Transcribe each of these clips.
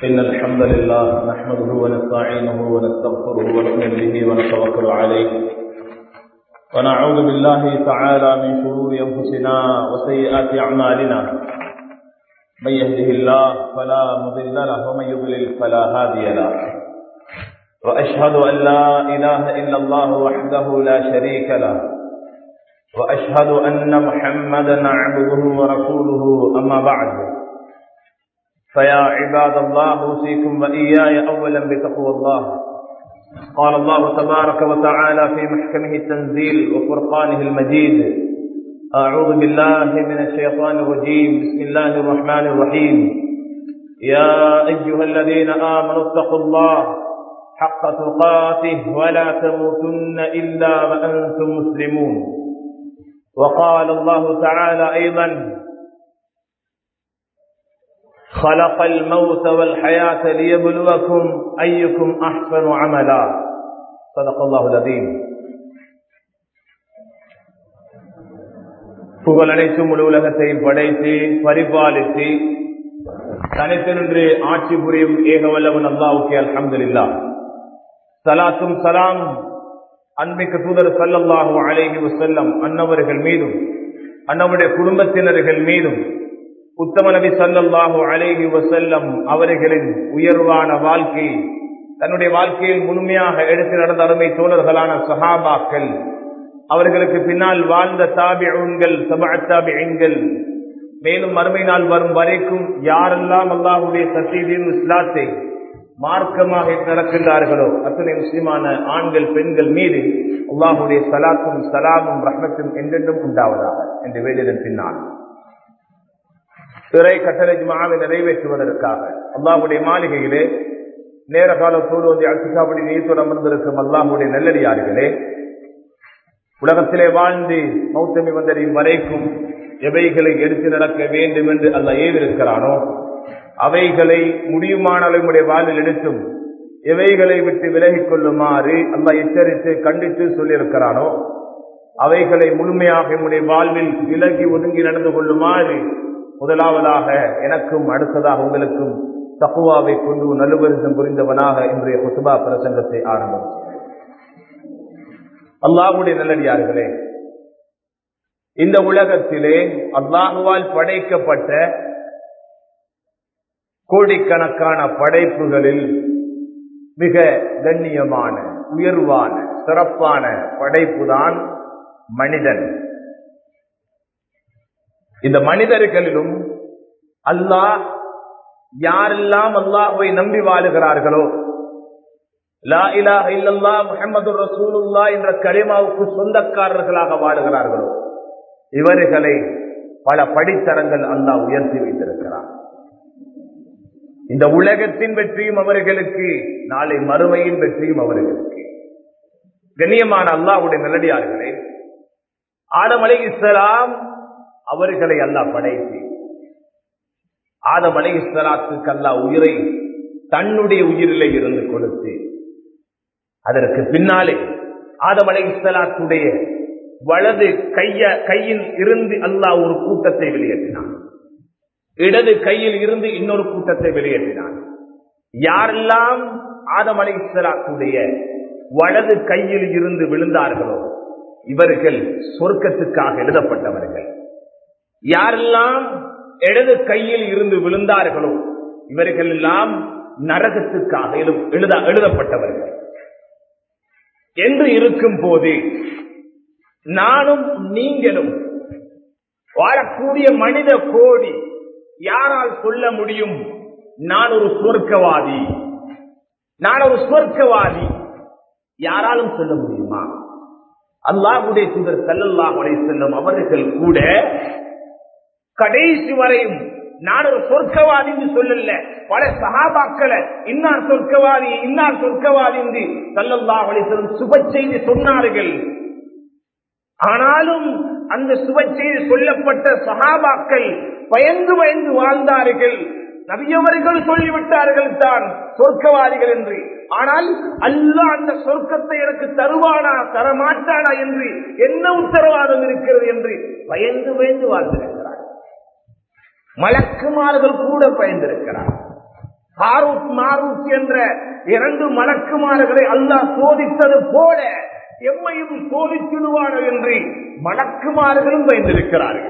إن الحمد لله نحمده ونستعينه ونستغفره ونؤمن به ونتوكل عليه ونعوذ بالله تعالى من شرور أنفسنا وسيئات أعمالنا من يهده الله فلا مضل له ومن يضلل فلا هادي له وأشهد أن لا إله إلا الله وحده لا شريك له وأشهد أن محمدا عبده ورسوله أما بعد فيا عباد الله أوصيكم وإياي أولا بتقوى الله. قال الله تبارك وتعالى في محكمه التنزيل وفرقانه المجيد: أعوذ بالله من الشيطان الرجيم. بسم الله الرحمن الرحيم. يا أيها الذين آمنوا اتقوا الله حق تقاته ولا تموتن إلا وأنتم مسلمون. وقال الله تعالى أيضا: خلق الموت والحياة ليبلوكم أيكم أحسن عملا. صدق الله العظيم. புகழ் அனைத்தும் முழு உலகத்தையும் படைத்து பரிபாலித்து தனித்து நின்று ஆட்சி புரியும் ஏகவல்லவன் அல்லாஹ்வுக்கே அல்ஹம்துலில்லாஹ். ஸலாத்தும் ஸலாம் அன்பிற்கு தூதர் ஸல்லல்லாஹு அலைஹி வஸல்லம் அன்னவர்கள் மீதும் அன்னவருடைய குடும்பத்தினர்கள் மீதும் உத்தம நபி ஸல்லல்லாஹு அலைஹி வஸல்லம் அவர்களின் உயர்வான வாழ்க்கை தன்னுடைய வாழ்க்கையில் முழுமையாக எடுத்து நடந்த அருமை தோழர்களான சஹாபாக்கள், அவர்களுக்கு பின்னால் வாழ்ந்த தாபிஊன்கள், தபஅத் தாபிஈன்கள், மேலும் மறுமை நாள் வரும் வரைக்கும் யாரெல்லாம் அல்லாஹ்வுடைய சத்தியத்தின் இஸ்லாத்தை மார்க்கமாக நடக்கின்றார்களோ அத்தனை முஸ்லிமான ஆண்கள் பெண்கள் மீது அல்லாஹ்வுடைய ஸலாத்தும் ஸலாமும் ரஹ்மத்தும் என்றென்றும் உண்டாவதாக என்று வேண்டியதன் பின்னால் இறை கட்டளை ஜும்ஆவை நிறைவேற்றுவதற்காக அல்லாஹ்வுடைய மாளிகையிலே நேர காலத்தோடு வந்து அல்திகாபடி நீத்தோடு அமர்ந்திருக்கும் அல்லாஹ்வுடைய நல்லடியார்களே, உலகத்திலே வாழ்ந்து மௌத்தமி வந்தடையும் வரைக்கும் எவைகளை எடுத்து நடக்க வேண்டும் என்று அல்லாஹ் ஏவிருக்கிறானோ அவைகளை முடியுமான அளவுடைய வாழ்வில் எடுத்தும் எவைகளை விட்டு விலகிக் கொள்ளுமாறு அல்லாஹ் எச்சரித்து கண்டித்து சொல்லியிருக்கிறானோ அவைகளை முழுமையாக நம்முடைய வாழ்வில் விலகி ஒதுங்கி நடந்து கொள்ளுமாறு முதலாவதாக எனக்கும் அடுத்ததாக உங்களுக்கும் தக்வாவை கொண்டு நல்லுபரிசம் புரிந்தவனாக இன்றைய குத்பா பிரசங்கத்தை ஆரம்பம். அல்லாஹ்வுடைய நல்லடியார்களே, இந்த உலகத்திலே அல்லாஹ்வால் படைக்கப்பட்ட கோடிக்கணக்கான படைப்புகளில் மிக கண்ணியமான உயர்வான சிறப்பான படைப்புதான் மனிதன். இந்த மனிதர்களிலும் அல்லாஹ் யாரெல்லாம் அல்லாஹ்வை நம்பி வாழுகிறார்களோ, லா இலாஹ இல்லல்லாஹ் முஹம்மதுர் ரசூலுல்லாஹ் என்ற கலிமாவுக்கு சொந்தக்காரர்களாக வாழுகிறார்களோ இவர்களை பல படித்தரங்கள் அல்லாஹ் உயர்த்தி வைத்திருக்கிறார். இந்த உலகத்தின் வெற்றியும் அவர்களுக்கு, நாளை மறுமையின் வெற்றியும் அவர்களுக்கு. கண்ணியமான அல்லாஹ்வுடைய நல்லடியார்களே, ஆதம் அலைஹிஸ்ஸலாம் அவர்களை அல்லாஹ் படைத்து ஆதம் அலைஹிஸ்ஸலாத்துக்கு அல்லாஹ் உயிரை தன்னுடைய உயிரிலே இருந்து கொடுத்து அதற்கு பின்னாலே ஆதம் அலைஹிஸ்ஸலாத்துடைய வலது கையில் இருந்து அல்லாஹ் ஒரு கூட்டத்தை வெளியேற்றினான், இடது கையில் இருந்து இன்னொரு கூட்டத்தை வெளியேற்றினான். யாரெல்லாம் ஆதம் அலைஹிஸ்ஸலாத்துடைய வலது கையில் இருந்து விழுந்தார்களோ இவர்கள் சொர்க்கத்துக்காக எழுதப்பட்டவர்கள். யாரெல்லாம் இடது கையில் இருந்து விழுந்தார்களோ இவர்கள் எல்லாம் நரகத்துக்காக எழுதப்பட்டவர்கள் என்று இருக்கும் போது நானும் நீங்களும் வாழக்கூடிய மனித கோடி யாரால் சொல்ல முடியும் நான் ஒரு சொர்க்கவாதி, நான் ஒரு சொர்க்கவாதி? யாராலும் சொல்ல முடியுமா? அல்லாஹ்வுடைய தூதர் ஸல்லல்லாஹு அலைஹி வஸல்லம் அவர்கள் கூட கடைசி வரையும் நான் ஒரு சொர்க்கவாதி என்று சொல்லல. பல சஹாபாக்களை இன்னார் சொர்க்கவாதி இன்னார் சொர்க்கவாதி என்று ஸல்லல்லாஹு அலைஹி வஸல்லம் சுப செய்தி சொன்னார்கள். ஆனாலும் அந்த சுப செய்தி சொல்லப்பட்ட சஹாபாக்கள் பயந்து பயந்து வாழ்ந்தார்கள். நபியவர்கள் சொல்லிவிட்டார்கள் தான் சொர்க்கவாதிகள் என்று. ஆனால் அல்லாஹ் அந்த சொர்க்கத்தை எனக்கு தருவானா தரமாட்டானா என்று என்ன உத்தரவாதம் இருக்கிறது என்று பயந்து பயந்து வாழ்ந்திருக்கிறார். மலக்குமார்கள் கூட பயந்திருக்கிறார். ஹாரூத் மாரூத் என்ற 2 மலக்குமார்களை அல்லாஹ் சோதித்தது போல எம்மையும் சோதிச்சிடுவானோ என்று மலக்குமார்களும் பயந்திருக்கிறார்கள்.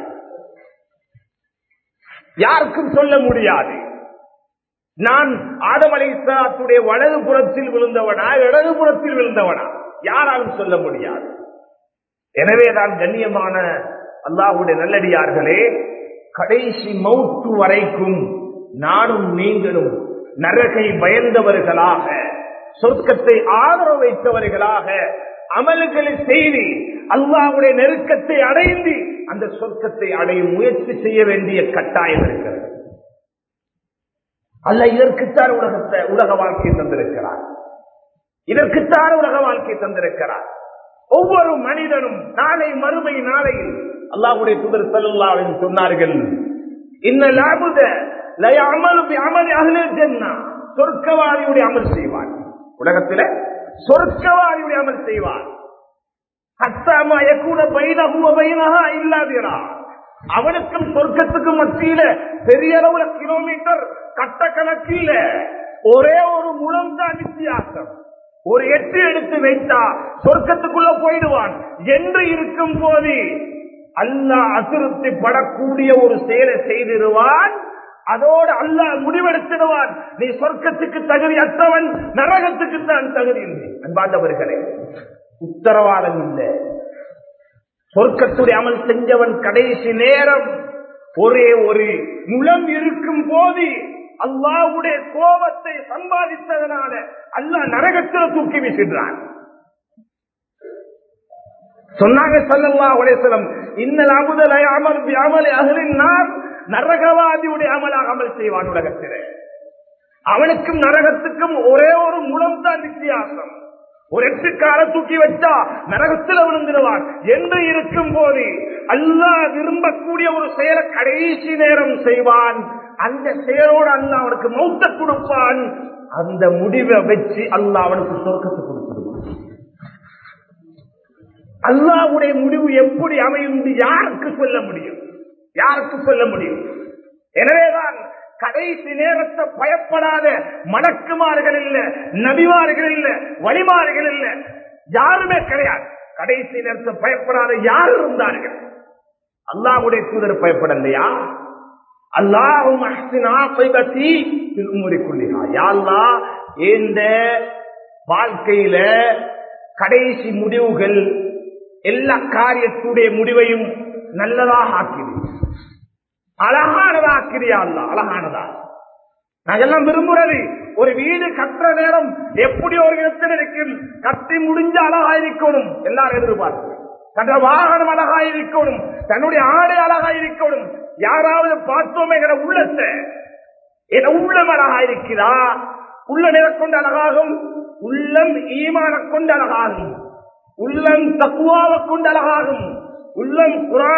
யாருக்கும் சொல்ல முடியாது நான் ஆதம் அலைஹிஸ்ஸலாத்துடைய வலது புறத்தில் விழுந்தவனா இடது புறத்தில் விழுந்தவனா, யாராலும் சொல்ல முடியாது. எனவேதான் கண்ணியமான அல்லாஹ்வுடைய நல்லடியார்களே, கடைசி மௌத்து வரைக்கும் நானும் நீங்களும் நரகை பயந்தவர்களாக, சொர்க்கத்தை ஆதரவு வைத்தவர்களாக அமல்களை செய்து அல்லாஹ்வுடைய நெருக்கத்தை அடைந்து அந்த சொர்க்கத்தை அடையும் முயற்சி செய்ய வேண்டிய கட்டாயம் இருக்கிறது. அல்லாஹ் இதற்குத்தான் உலக வாழ்க்கையை தந்திருக்கிறார். இதற்குத்தான் உலக வாழ்க்கையை தந்திருக்கிறார். ஒவ்வொரு மனிதனும் நாளை மறுமை நாளையில் அல்லாஹ்வுடைய தூதர் ஸல்லல்லாஹு அலைஹி வஸல்லம் சொன்னார்கள், இன்னல் அப்த லா யஅமலு பிஅமலி அஹ்லில் ஜன்னah, சொர்க்கவாதியுடைய அமல் செய்வான். உலகத்திலே சொர்க்கவாதியுடைய அமல் செய்வான். ஹத்தா மா யகூன பைனஹு வ பைனஹா இல்லா திரா, அவனுக்கும் சொர்க்கத்துக்கும் மத்தியில பெரிய அளவுல கிலோமீட்டர் கட்ட கணக்கில் ஒரே ஒரு முழம் தான் வித்தியாசம். ஒரு 8 எடுத்து வைத்தா சொர்க்கத்துக்குள்ள போயிடுவான் என்று இருக்கும் போது அல்லாஹ் அதிருப்தி படக்கூடிய ஒரு செயலை செய்திருவான். அதோடு அல்லாஹ் முடிவெடுத்திடுவான், நீ சொர்க்கத்துக்கு தகுதி அற்றவன், நரகத்துக்கு தான் தகுதி இல்லை. அன்பார்ந்தவர்களே, உத்தரவாதம் இல்லை. சொர்க்கத்துடைய அமல் செஞ்சவன் கடைசி நேரம் ஒரே ஒரு முழம் இருக்கும் போது அல்லாஹ்வுடைய கோபத்தை சம்பாதித்ததனால அல்லாஹ் நரகத்தில் தூக்கி வீசுகிறான். சொன்னாங்க ஸல்லல்லாஹு அலைஹி வஸல்லம், இன்னல் அப்த லா யஅமலு பிஅமலி அஹ்லின் நார், நரகவாதியுடைய அமலாக அமல் செய்வான். உலகத்திலே அவனுக்கும் நரகத்துக்கும் ஒரே ஒரு முழம் தான் வித்தியாசம். ஒரு 8 காலை தூக்கி வச்சா நரகத்தில் விழுந்துடுவான் என்று இருக்கும் போது அல்லாஹ் விரும்பக்கூடிய ஒரு செயலை கடைசி நேரம் செய்வான். அந்த செயலோடு அல்லாஹ் அவனுக்கு மௌத்த கொடுப்பான். அந்த முடிவை வச்சு அல்லாஹ் அவனுக்கு சொர்க்கத்தை கொடுத்துடுவான். அல்லாஹ்வுடைய முடிவு எப்படி அமையும் யாருக்கு சொல்ல முடியும்? யாருக்கு சொல்ல முடியும்? எனவேதான் கடைசி நேரத்தை பயப்படாத மலக்குமார்கள் இல்ல, நபிமார்கள் இல்ல, வலிமார்கள் இல்ல, யாருமே கிடையாது. கடைசி நேரத்தை பயப்படாத யார் இருந்தார்கள்? அல்லாஹ்வுடைய தூதர் பயப்படலையா? அல்லாஹும்ம அஹ்சின் ஆகிபதி ஃபில் உம்ரி குல்லிஹா, யா அல்லாஹ் இந்த வாழ்க்கையில கடைசி முடிவுகள் எல்லா காரியத்துடைய முடிவையும் நல்லதாக ஆக்கிடு, அழகானதா ஆக்கிறியா அல்லாஹ், அழகானதா. நாங்கெல்லாம் விரும்புறது ஒரு வீடு கட்டுற நேரம் எப்படி ஒரு இடத்தில் இருக்கும், கட்டி முடிஞ்ச அழகாயிருக்கணும் எல்லாரும் எதிர்பார்ப்பு. தன்னுடைய வாகனம் அழகாயிருக்கணும், தன்னுடைய ஆடை அழகாயிருக்கணும். யாராவது பார்த்தோமே என உள்ளத்தை, என உள்ளம் அழகாயிருக்கிறா, உள்ள நிற கொண்டு அழகாகும், உள்ளம் ஈமான கொண்டு அழகாகும், உள்ளம் தக்வாவை கொண்டு அழகாகும், உள்ளம்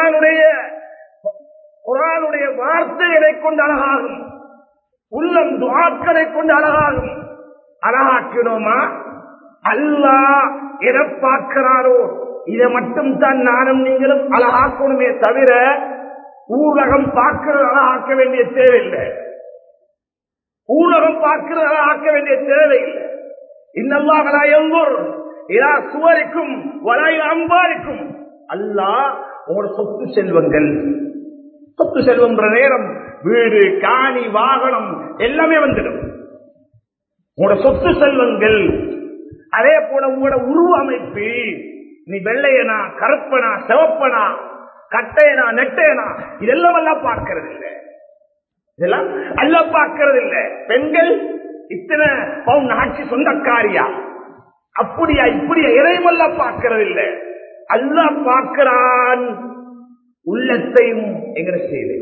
குர்ஆனுடைய வார்த்தைகளை கொண்டு அழகாகும், உள்ளம் துஆக்களை கொண்டு அழகாகும். அழகாக்கணுமா? அல்லாஹ் எதை பார்க்கிறாரோ இதை மட்டும் தான் நானும் நீங்களும் அழகாக்கணுமே தவிர ஊரகம் பார்க்கிறது அழகாக்க வேண்டிய தேவையில்லை. ஊரகம் பார்க்கிறது அழகாக்க வேண்டிய தேவையில்லை. இன்னல்லாஹ் லா யன்துர் இலா சுவரிக்கும் வலா இலா அம்வாலிக்கும். அல்லாஹ் உங்களோட சொத்து செல்வங்கள், சொத்து செல்வம் நேரம் வீடு காணி வாகனம் எல்லாமே வந்துடும். உங்களோட சொத்து செல்வங்கள், அதே போல உங்களோட உருவ அமைப்பு, நீ வெள்ளையனா கருப்பனா சிவப்பனா கட்டையனா நெட்டையனா, இதெல்லாம் எல்லாம் பார்க்கிறது இல்லை. இதெல்லாம் அல்ல பார்க்கிறது இல்லை. பெண்கள் இத்தனை பவுன் ஆட்சி சொந்தக்காரியா அப்படியா இப்படியா இறைமல்ல பார்க்கிறது இல்லை. அல்லாஹ் பார்க்கிறான் உள்ளத்தையும் எங்கட செய்தி.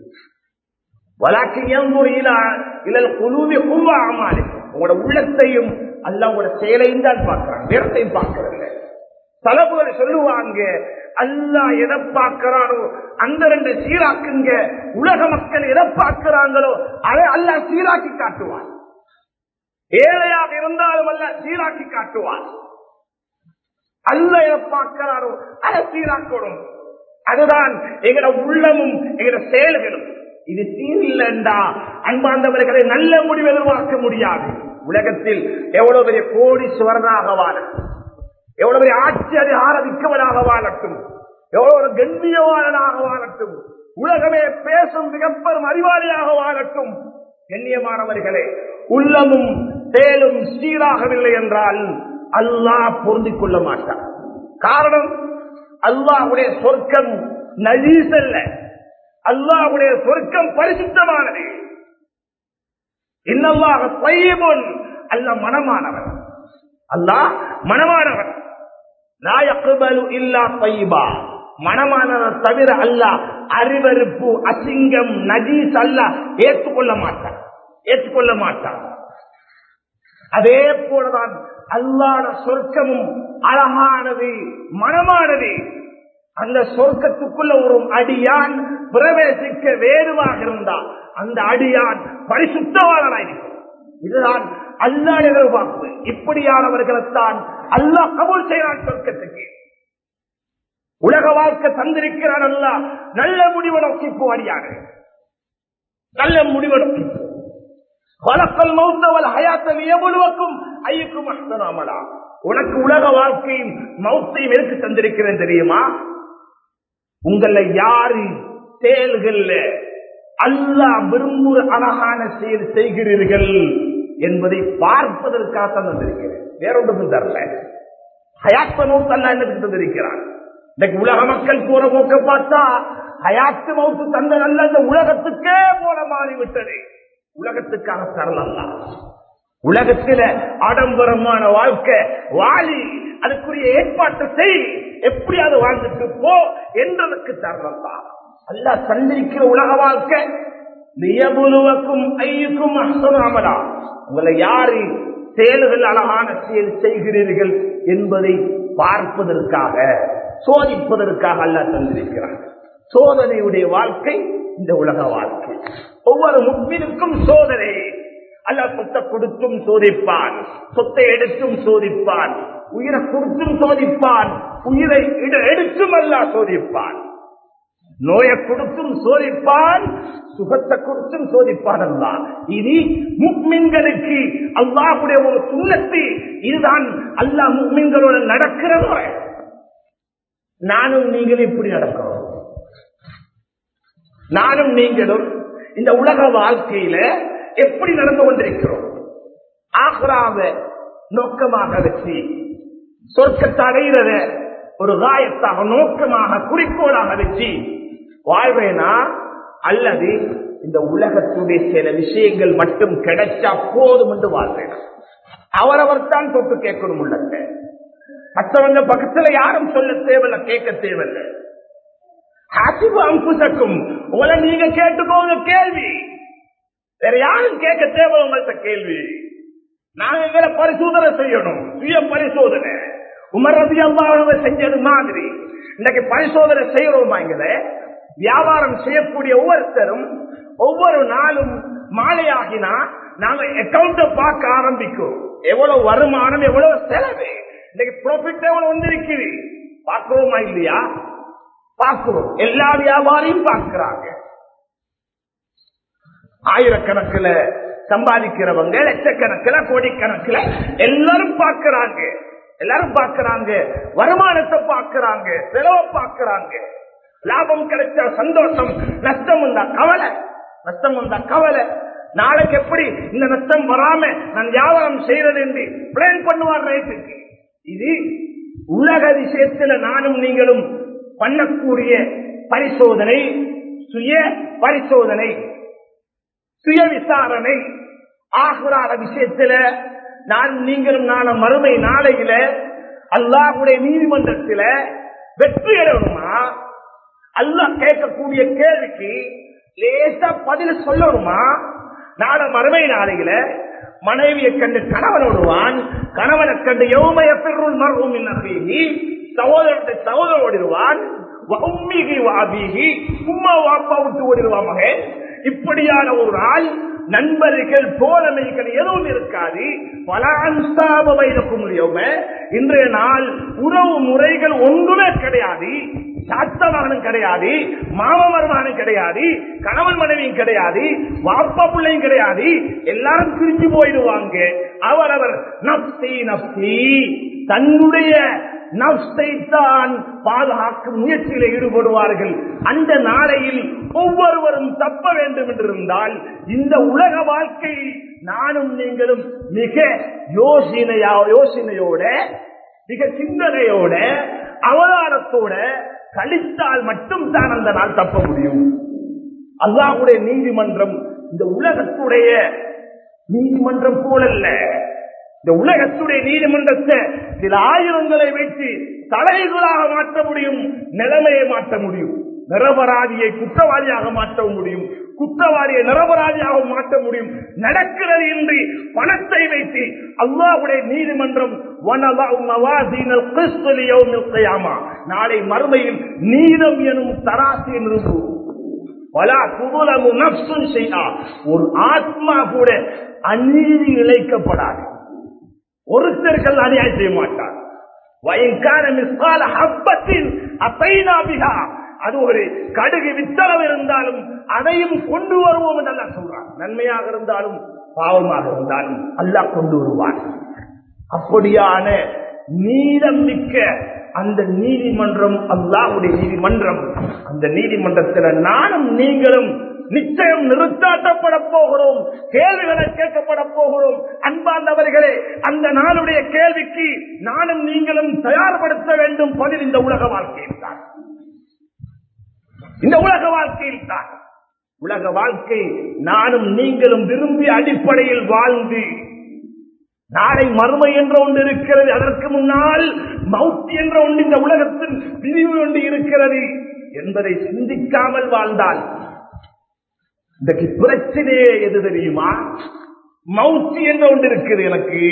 உங்களோட உள்ளத்தையும் அல்லாஹ் உங்களோட செயலையும் தான் பார்க்கிறான், நேரத்தையும் பார்க்கிறது இல்லை. தலபுகள் சொல்லுவாங்க, அல்லாஹ் எதை பார்க்கிறானோ அந்த 2 சீராக்குங்க. உலக மக்கள் எதை பார்க்கிறாங்களோ அதை அல்லாஹ் சீராக்கி காட்டுவான். ஏழையாக இருந்தாலும் அல்லாஹ் சீராக்கி காட்டுவான். அல்லாஹ் எதை பார்க்கிறானோ அதை சீராக்கணும். அதுதான் எங்கட உள்ளமும் எங்கட செயல்களும். இது தீன் இல்லைண்டா அன்பார்ந்தவர்களை நல்ல முடிவு எதிர்பார்க்க முடியாது. உலகத்தில் எவ்வளவு பெரிய கோடீஸ்வரனாக வாழட்டும், எவ்வளவு பெரிய ஆட்சி அதிகாரமிக்கவனாக வாழட்டும், எவ்வளவு கண்ணியவாளனாக வாழட்டும், உலகமே பேசும் மிகப்பெரும் அறிவாளியாக வாழட்டும், கண்ணியமானவர்களே, உள்ளமும் செயலும் சீராகவில்லை என்றால் அல்லாஹ் பொருந்திக் கொள்ள மாட்டார். காரணம், அல்லாஹ்வுடைய சொர்க்கம் நஜீஸ் அல்ல, அல்லாஹ்வுடைய சொர்க்கம் பரிசுத்தமானது. இன்னல்லாஹ் தய்யிபுன், அல்லாஹ் மனமானவன், அல்லாஹ் மனமானவன். லா யக்பலு இல்லா தய்யிபா, மனமானவன் தவிர அல்லாஹ் அறிவறுப்பு, அசிங்கம், நஜீஸ் அல்லாஹ் ஏற்றுக்கொள்ள மாட்டான். அதே போலதான் அல்லாஹ்வுடைய சொர்க்கமும் அழகானது, மனமானது. அந்த சொர்க்கத்துக்குள்ள ஒரு அடியான் பிரவேசிக்க வேறுவாக இருந்தால் அந்த அடியான் பரிசுத்தவாளனாயிருக்கும். இதுதான் அல்லாஹ் எதிர்பார்ப்பு. இப்படியானவர்களைத்தான் அல்லாஹ் கபூல் செய்கிறான் சொர்க்கத்துக்கு. உலக வாழ்க்கை தந்திருக்கிறான் அல்லாஹ். நல்ல முடிவு நோக்கி போவாடியாக, நல்ல முடிவு நோக்கி வலக்கல் மௌத்தவல் ஹயாத்தல் எவ்வளவுக்கும் ஐயுக்கும் அஹ்சனு. உனக்கு உலக வாழ்க்கையும் மௌத்தையும் எதுக்கு தந்திருக்கிறேன் தெரியுமா? உங்களை யாரு செயல்கள் அல்லாஹ் விரும்புகிற அழகான செயல் செய்கிறீர்கள் என்பதை பார்ப்பதற்காக தந்திருக்கிறேன், வேறொன்றும் தரல. ஹயாத்த மௌத் அல்லாஹ் என்னதுக்கு தந்திருக்கிறான்? இன்னைக்கு உலக மக்கள் போற போக்க பார்த்தா ஹயாத்து மௌத்து தந்த நல்ல இந்த உலகத்துக்கே போல மாறிவிட்டது. உலகத்துக்காக தரலா. உலகத்தில ஆடம்பரமான வாழ்க்கை வாழி, அதுக்குரிய ஏற்பாட்டை செய், எப்படி அது வாழ்ந்துட்டு போ என்றதுக்கு தரலா. அல்லாஹ் தந்திருக்கிற உலக வாழ்க்கை லியபுலுவக்கும் ஐயுக்கும் அஹ்சனு அமலா, உங்களை யாரு செயல்கள் அழகான செயல் செய்கிறீர்கள் என்பதை பார்ப்பதற்காக, சோதிப்பதற்காக அல்லாஹ் தந்திருக்கிறார். சோதனையுடைய வாழ்க்கை இந்த உலக வாழ்க்கை. ஒவ்வொரு முக்மினுக்கும் சோதனை. அல்லாஹ் சொத்தை கொடுத்தும் சோதிப்பான், சொத்தை எடுத்தும் சோதிப்பான், உயிரை கொடுத்தும் சோதிப்பான், உயிரை எடுத்தும் அல்லாஹ் சோதிப்பான், நோயை கொடுத்தும் சோதிப்பான், சுகத்தை கொடுத்தும் சோதிப்பான். அல்லாஹ் இது முக்மின்களுக்கு அல்லாஹ்வுடைய ஒரு சுன்னத்து. இதுதான் அல்லாஹ் முக்மின்களோட நடக்கிற முறை. நானும் நீங்களும் இப்படி நடக்கிறோம். நானும் நீங்களும் இந்த உலக வாழ்க்கையில எப்படி நடந்து கொண்டிருக்கிறோம்? ஆக்ராவை நோக்கமாக வச்சு சொர்க்கத்தை அடைகிறத ஒரு காயத்தாக நோக்கமாக குறிக்கோளாக வச்சு வாழ்வேனா, அல்லது இந்த உலகத்துடைய சில விஷயங்கள் மட்டும் கிடைச்சா போதும் என்று வாழ்வேனா? அவரவர் தான் தொட்டு கேட்கணும். உள்ளங்க மற்றவங்க பக்கத்துல யாரும் சொல்ல தேவையில்ல, கேட்க தேவையில்லை. உங்களை நீங்க கேட்டுக்கோங்க. கேள்வி வேற யாரும் கேட்க தேவை உங்கள்கிட்ட கேள்வி. நாங்க எங்களை பரிசோதனை செய்யணும், சுய பரிசோதனை. உமர் ரலியல்லாஹு அன்ஹு செஞ்சது மாதிரி இன்னைக்கு பரிசோதனை செய்யறோமா? எங்களை வியாபாரம் செய்யக்கூடிய ஒவ்வொருத்தரும் ஒவ்வொரு நாளும் மாலையாகினா நாங்க அக்கௌண்ட பார்க்க ஆரம்பிக்கும். எவ்வளவு வருமானம், எவ்வளவு செலவு, இன்னைக்கு ப்ராஃபிட் எவ்வளவு வந்திருக்குது பார்க்கிறோமா இல்லையா? பார்க்கிறோம். எல்லா வியாபாரியும் பார்க்கிறாங்க. ஆயிரக்கணக்கில் சம்பாதிக்கிறவங்க, லட்சக்கணக்கில், கோடிக்கணக்கில் எல்லாரும் பார்க்கிறாங்க. எல்லாரும் பார்க்கிறாங்க, வருமானத்தை பார்க்கிறாங்க, செலவை பார்க்கிறாங்க. லாபம் கிடைச்சா சந்தோஷம், நஷ்டம் வந்தா கவலை, நஷ்டம் வந்தா கவலை. நாளைக்கு எப்படி இந்த நஷ்டம் வராம நான் வியாபாரம் செய்யறது என்று பிளான் பண்ணுவார் ரைட்டுக்கு. இது உலக விஷயத்துல நானும் நீங்களும் பண்ணக்கூடிய பரிசோதனை, சுய பரிசோதனை, சுய விசாரணை. ஆகுறாத விஷயத்துல நான் நீங்களும் நானும் மறுமை நாளையில அல்லாஹ்வுடைய நீதிமன்றத்தில் வெற்றி அடையணுமா? அல்லாஹ் கேட்கக்கூடிய கேள்விக்கு லேசா பதில் சொல்லணுமா? நாள மறுமை நாளையில மனைவியை கண்டு கணவன் ஓடுவான், கணவனை கண்டு யௌமய பிர்ருல் மர்உ மின் அஹீஹி, சகோதரத்தை சகோதரன் ஓடிடுவான், வஉம்மிஹி வஅபீஹி, உம்மா வாப்பா விட்டு ஓடிடுவான் மகன். இப்படியான ஒரு நாள் நண்பர்கள் தோழமைகள் எதுவும் இருக்காது. பல அன்சாப வைரக்கும் யௌம, இன்றைய நாள் உறவு முறைகள் ஒன்றுமே கிடையாது. சாத்த மகனும் கிடையாது, மாமா மருமகனும் கிடையாது, கணவன் மனைவியும் கிடையாது, வாப்பா பிள்ளையும் கிடையாது. எல்லாரும் பிரிஞ்சு போயிடுவாங்க. அவரவர் நப்சி நப்சி தன்னுடைய நப்சை தான் பாதுகாக்கும் முயற்சியில் ஈடுபடுவார்கள். அந்த நாளையில் ஒவ்வொருவரும் தப்ப வேண்டும் என்றிருந்தால் இந்த உலக வாழ்க்கை நானும் நீங்களும் மிக யோசனையோட, மிக சிந்தனையோட, அவதாரத்தோட கழித்தால் மட்டும் தான் அந்த நாள் தப்ப முடியும். அல்லாஹ்வுடைய நீதிமன்றம் இந்த உலகத்துடைய நீதிமன்றம் போலல்ல. இந்த உலகத்துடைய நீதிமன்றத்தை சில ஆயிரங்களை வைத்து தலைகளாக மாற்ற முடியும், நிலைமையை மாற்ற முடியும். நிரபராதியை குற்றவாளியாக மாற்ற முடியும், குற்றவாளியை நிரபராதியாக மாற்ற முடியும். நடக்கிறது என்று பணத்தை வைத்து அல்லாஹ்வுடைய நீதிமன்றம் நாளை மறுமையில் நீதம் எனும் தராசு நிறுவும். ஒரு ஆத்மா கூட அநீதி இழைக்கப்படாது. ஒருத்தர்கள் அநியாயம் செய்ய மாட்டார். அது ஒரு கடுகு வித்தளவு இருந்தாலும் அதையும் கொண்டு வருவோம் என்று அல்லாஹ் சொல்றான். நன்மையாக இருந்தாலும் பாவமாக இருந்தாலும் அல்லாஹ் கொண்டு வருவான். அப்படியான நீதம் மிக்க அந்த நீதிமன்றம் அல்லாஹ்வுடைய நீதிமன்றம். அந்த நீதிமன்றத்தில் நானும் நீங்களும் நிச்சயம் நிறுத்தாட்டப்பட போகிறோம், கேள்விகளை கேட்கப்பட போகிறோம். அன்பார்ந்தவர்களே, அந்த நாளுடைய கேள்விக்கு நானும் நீங்களும் தயார்படுத்த வேண்டும். பதில் இந்த உலக வாழ்க்கையில் தான். இந்த உலக வாழ்க்கையில் தான். உலக வாழ்க்கை நானும் நீங்களும் விரும்பிய அடிப்படையில் வாழ்ந்து, நாளை மறுமை என்ற ஒன்று இருக்கிறது, அதற்கு முன்னால் மௌத் என்ற ஒன்று இந்த உலகத்தின் பிரிவு ஒன்று இருக்கிறது என்பதை சிந்திக்காமல் வாழ்ந்தால் இன்றைக்கு பிரச்சனையே எது தெரியுமா? மௌத்தி என்ற ஒன்று இருக்குது. எனக்கு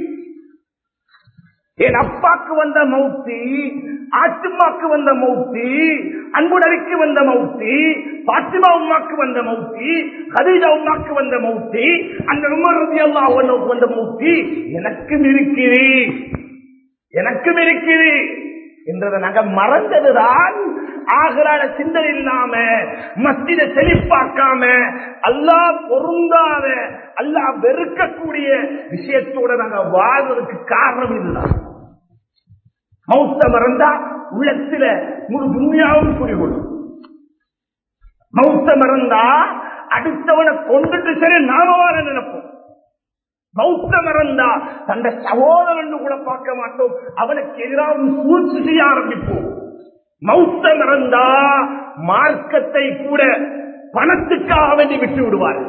என் அப்பாக்கு வந்த மௌத்தி, ஆச்சுமாக்கு வந்த மௌத்தி, அன்புடலுக்கு வந்த மௌத்தி, பாத்திமா உம்மாக்கு வந்த மௌத்தி, கதீஜா உம்மாக்கு வந்த மௌத்தி, அந்த உமர் ரலியல்லாஹு அன்ஹு வந்த மௌத்தி எனக்கும் இருக்குது, எனக்கும் இருக்குது என்றதை நாங்க மறந்ததுதான். ஆகிரான சிந்தனை இல்லாம, மஸ்ஜிதை செழிப்பாக்காம, அல்லாஹ் பொருந்தாத, அல்லாஹ் வெறுக்கக்கூடிய விஷயத்தோட நாங்க வாழ்வதற்கு காரணம் இதுதான். மௌத்த மறந்தா உள்ளத்துல முழு துன்யாவும் குறிகொள்ளும். மௌத்த மறந்தா அடுத்தவனை கொண்டுட்டு சரி நாம வாழ நினைப்போம். மௌத்த மறந்தா தந்த சகோதரன் கூட பார்க்க மாட்டோம், அவனுக்கு எதிராக சூழ்ச்சி செய்ய ஆரம்பிப்போம். மௌத்த மறந்தா மார்க்கத்தை கூட பணத்துக்காக வேண்டி விட்டு விடுவார்கள்.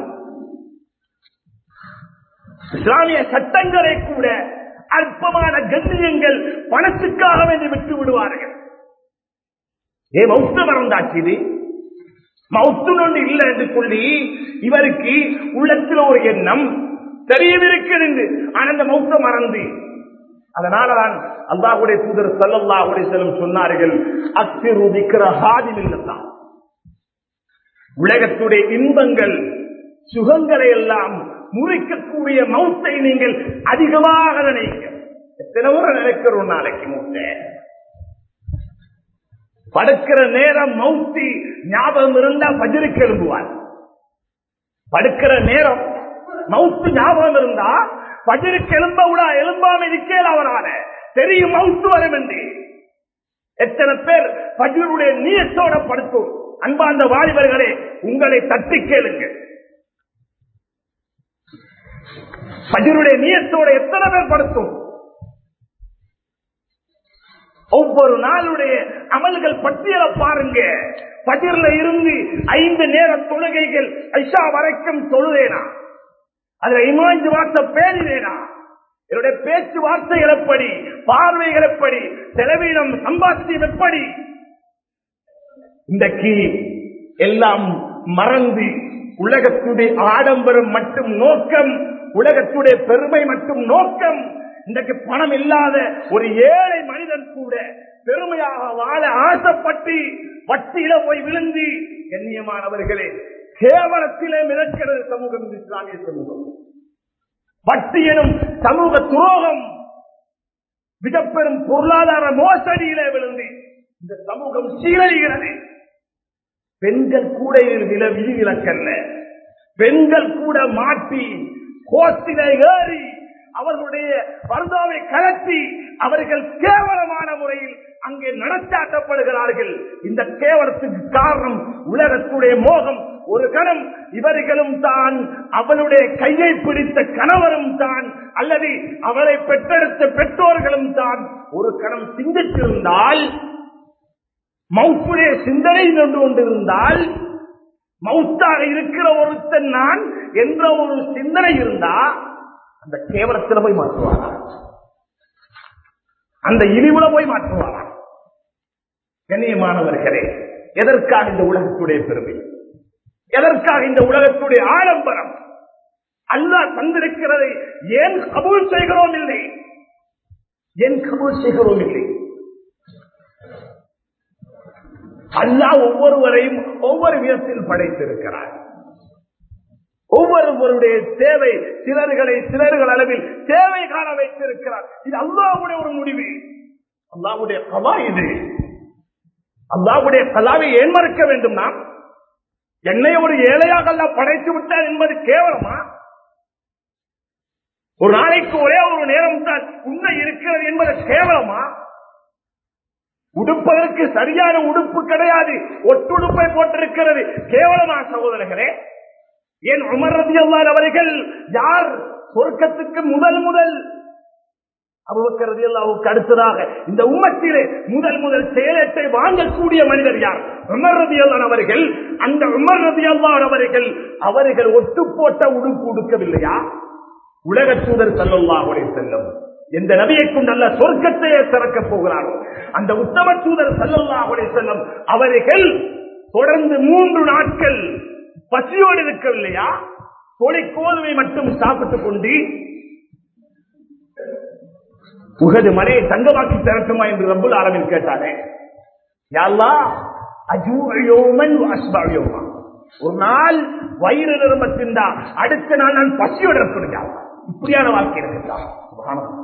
இஸ்லாமிய சட்டங்களை கூட அற்பமான கண்ணியங்கள் பணத்துக்காக வேண்டி விட்டு விடுவார்கள். மௌத்த மறந்தாச்சு. இது மௌத்து ஒன்று இல்லை என்று சொல்லி இவருக்கு உள்ளத்தில் ஒரு எண்ணம் தெரியவிருக்கிறது. ஆனந்த மௌத்த மறந்து, அதனாலதான் அல்லாஹ்வுடைய தூதர் ஸல்லல்லாஹு அலைஹி வஸல்லம் சொன்னார்கள், அக்ஸிரு திக்ர ஹாதிமில்லல்லாஹ். உலகத்துடைய இன்பங்கள் சுகங்களை எல்லாம் முறிக்கக்கூடிய மௌத்தை நீங்கள் அதிகமாக நினைக்க. எத்தனை முறை நினைக்கிறோம் நாளைக்கு மௌத்தை? படுக்கிற நேரம் மௌத்தி ஞாபகம் இருந்தா ஃபஜ்ருக்கு எழும்புவார். படுக்கிற நேரம் மௌத்து ஞாபகம் இருந்தா ஃபஜ்ருக்கு எழும்பாம இருக்கேன். அவரால தெரியும் மௌத்து வரும் என்று. எத்தனை பேர் ஃபஜ்ருடைய நியத்தோட படுத்தோம்? அன்பார்ந்த வாலிபர்களே, உங்களை தட்டி கேளுங்க. ஃபஜ்ருடைய நியத்தோட எத்தனை பேர் படுத்தோம்? ஒவ்வொரு நாளுடைய அமல்கள் பட்டியலை பாருங்க. ஃபஜ்ர்ல இருந்து 5 நேர தொழுகைகள் ஐஷா வரைக்கும் தொழுதேனா? அதுல இமாம் வார்த்தை பேணினேனா? என்னுடைய பேச்சுவார்த்தைகள் எப்படி, பார்வைகள் எப்படி, செலவீனம் சம்பாத்தியம் எப்படி? இன்றைக்கு எல்லாம் மறந்து உலகத்துடைய ஆடம்பரம் மட்டும் நோக்கம், உலகத்துடைய பெருமை மட்டும் நோக்கம். இன்றைக்கு பணம் இல்லாத ஒரு ஏழை மனிதன் கூட பெருமையாக வாழ ஆசைப்பட்டு வட்டியில போய் விழுந்து, கண்ணியமானவர்களே, கேவலத்திலே மிதக்கிறது சமூகம், இஸ்லாமிய சமூகம். வட்டி எனும் சமூக துரோகம் மிகப்பெரும் பொருளாதார மோசடியிலே விழுந்து இந்த சமூகம் சீரழிகிறது. பெண்கள் கூட விதிவிலக்கல்ல. பெண்கள் கூட மாட்டி கோத்திலே ஏறி அவர்களுடைய பர்தாவை கலட்டி அவர்கள் கேவலமான முறையில் அங்கே நடத்தாட்டப்படுகிறார்கள். இந்த கேவலத்துக்கு காரணம் உலகத்துடைய மோகம். ஒரு கணம் இவர்களும் தான், அவளுடைய கையை பிடித்த கணவரும் தான், அல்லது அவளை பெற்றெடுத்த பெற்றோர்களும் தான் ஒரு கணம் சிந்தித்திருந்தால், மௌத்துடைய சிந்தனை கொண்டிருந்தால், மௌத்தாக இருக்கிற ஒருத்தன் நான் என்ற ஒரு சிந்தனை இருந்தா அந்த கேவலத்தில் போய் மாற்றுவாரா, அந்த இழிவுல போய் மாற்றுவாரா? கண்ணியமானவர்களே, எதற்காக இந்த உலகத்துடைய பெருமை? எதற்காக இந்த உலகத்துடைய ஆடம்பரம்? அல்லாஹ் தந்திருக்கிறதை ஏன் கபூல் செய்கிறோம் இல்லை? ஏன் கபூல் செய்கிறோம் இல்லை? அல்லாஹ் ஒவ்வொருவரையும் ஒவ்வொரு விதத்தில் படைத்திருக்கிறார். ஒவ்வொருவருடைய தேவை சிலர்கள் அளவில் தேவை காண வைத்திருக்கிறார். இது அல்லாஹ்வுடைய ஒரு முடிவு, அல்லாஹ்வுடைய கலா. இது அல்லாஹ்வுடைய கலாவை ஏன் மறுக்க வேண்டும்? நாம் என்னை ஒரு ஏழையாக அல்லாஹ் படைத்து விட்டார் என்பது கேவலமா? ஒரு நாளைக்கு ஒரே ஒரு நேரம் தான் உண்மை இருக்கிறது என்பது கேவலமா? உடுப்பதற்கு சரியான உடுப்பு கிடையாது, ஒட்டுடுப்பை போட்டிருக்கிறது, கேவலமா சகோதரர்களே? ஏன் உமர் ரலியல்லாஹு அவர்கள் யார் சொர்க்கத்துக்கு முதல் அபூபக்கர் ரலியல்லாஹுவுக்கு அடுத்ததாக இந்த உம்மத்திலே முதல் செயலத்தை வாங்கக்கூடிய மனிதர் யார்? உமர் ரலியல்லாஹு அவர்கள். அந்த உமர் ரலியல்லாஹு அவர்கள் ஒட்டு போட்ட உடுப்பு உடுக்கவில்லையா? உலக தூதர் ஸல்லல்லாஹு அலைஹி வஸல்லம் எந்த நபியை கொண்டு அல்ல சொர்க்கத்தையே திறக்க போகிறாரோ அந்த உத்தம தூதர் ஸல்லல்லாஹு அலைஹி வஸல்லம் அவர்கள் தொடர்ந்து 3 நாட்கள் பசியோடு இருக்கவில்லையா? கோதுமை மட்டும் சாப்பிட்டுக் கொண்டு உஹது மலையை தங்கமாக்கி திரட்டுமா என்று ரப்புல் ஆலமீன் கேட்டானே. யா அல்லாஹ் அஜூஉ யௌமன் வ அஸ்பஉ யௌமா, ஒரு நாள் வயிறு நிரம்ப திண்டா அடுத்த நாள் நான் பசியோடு இருக்கணும். இப்படியான வாழ்க்கை இருக்குதா? சுப்ஹானல்லாஹ்.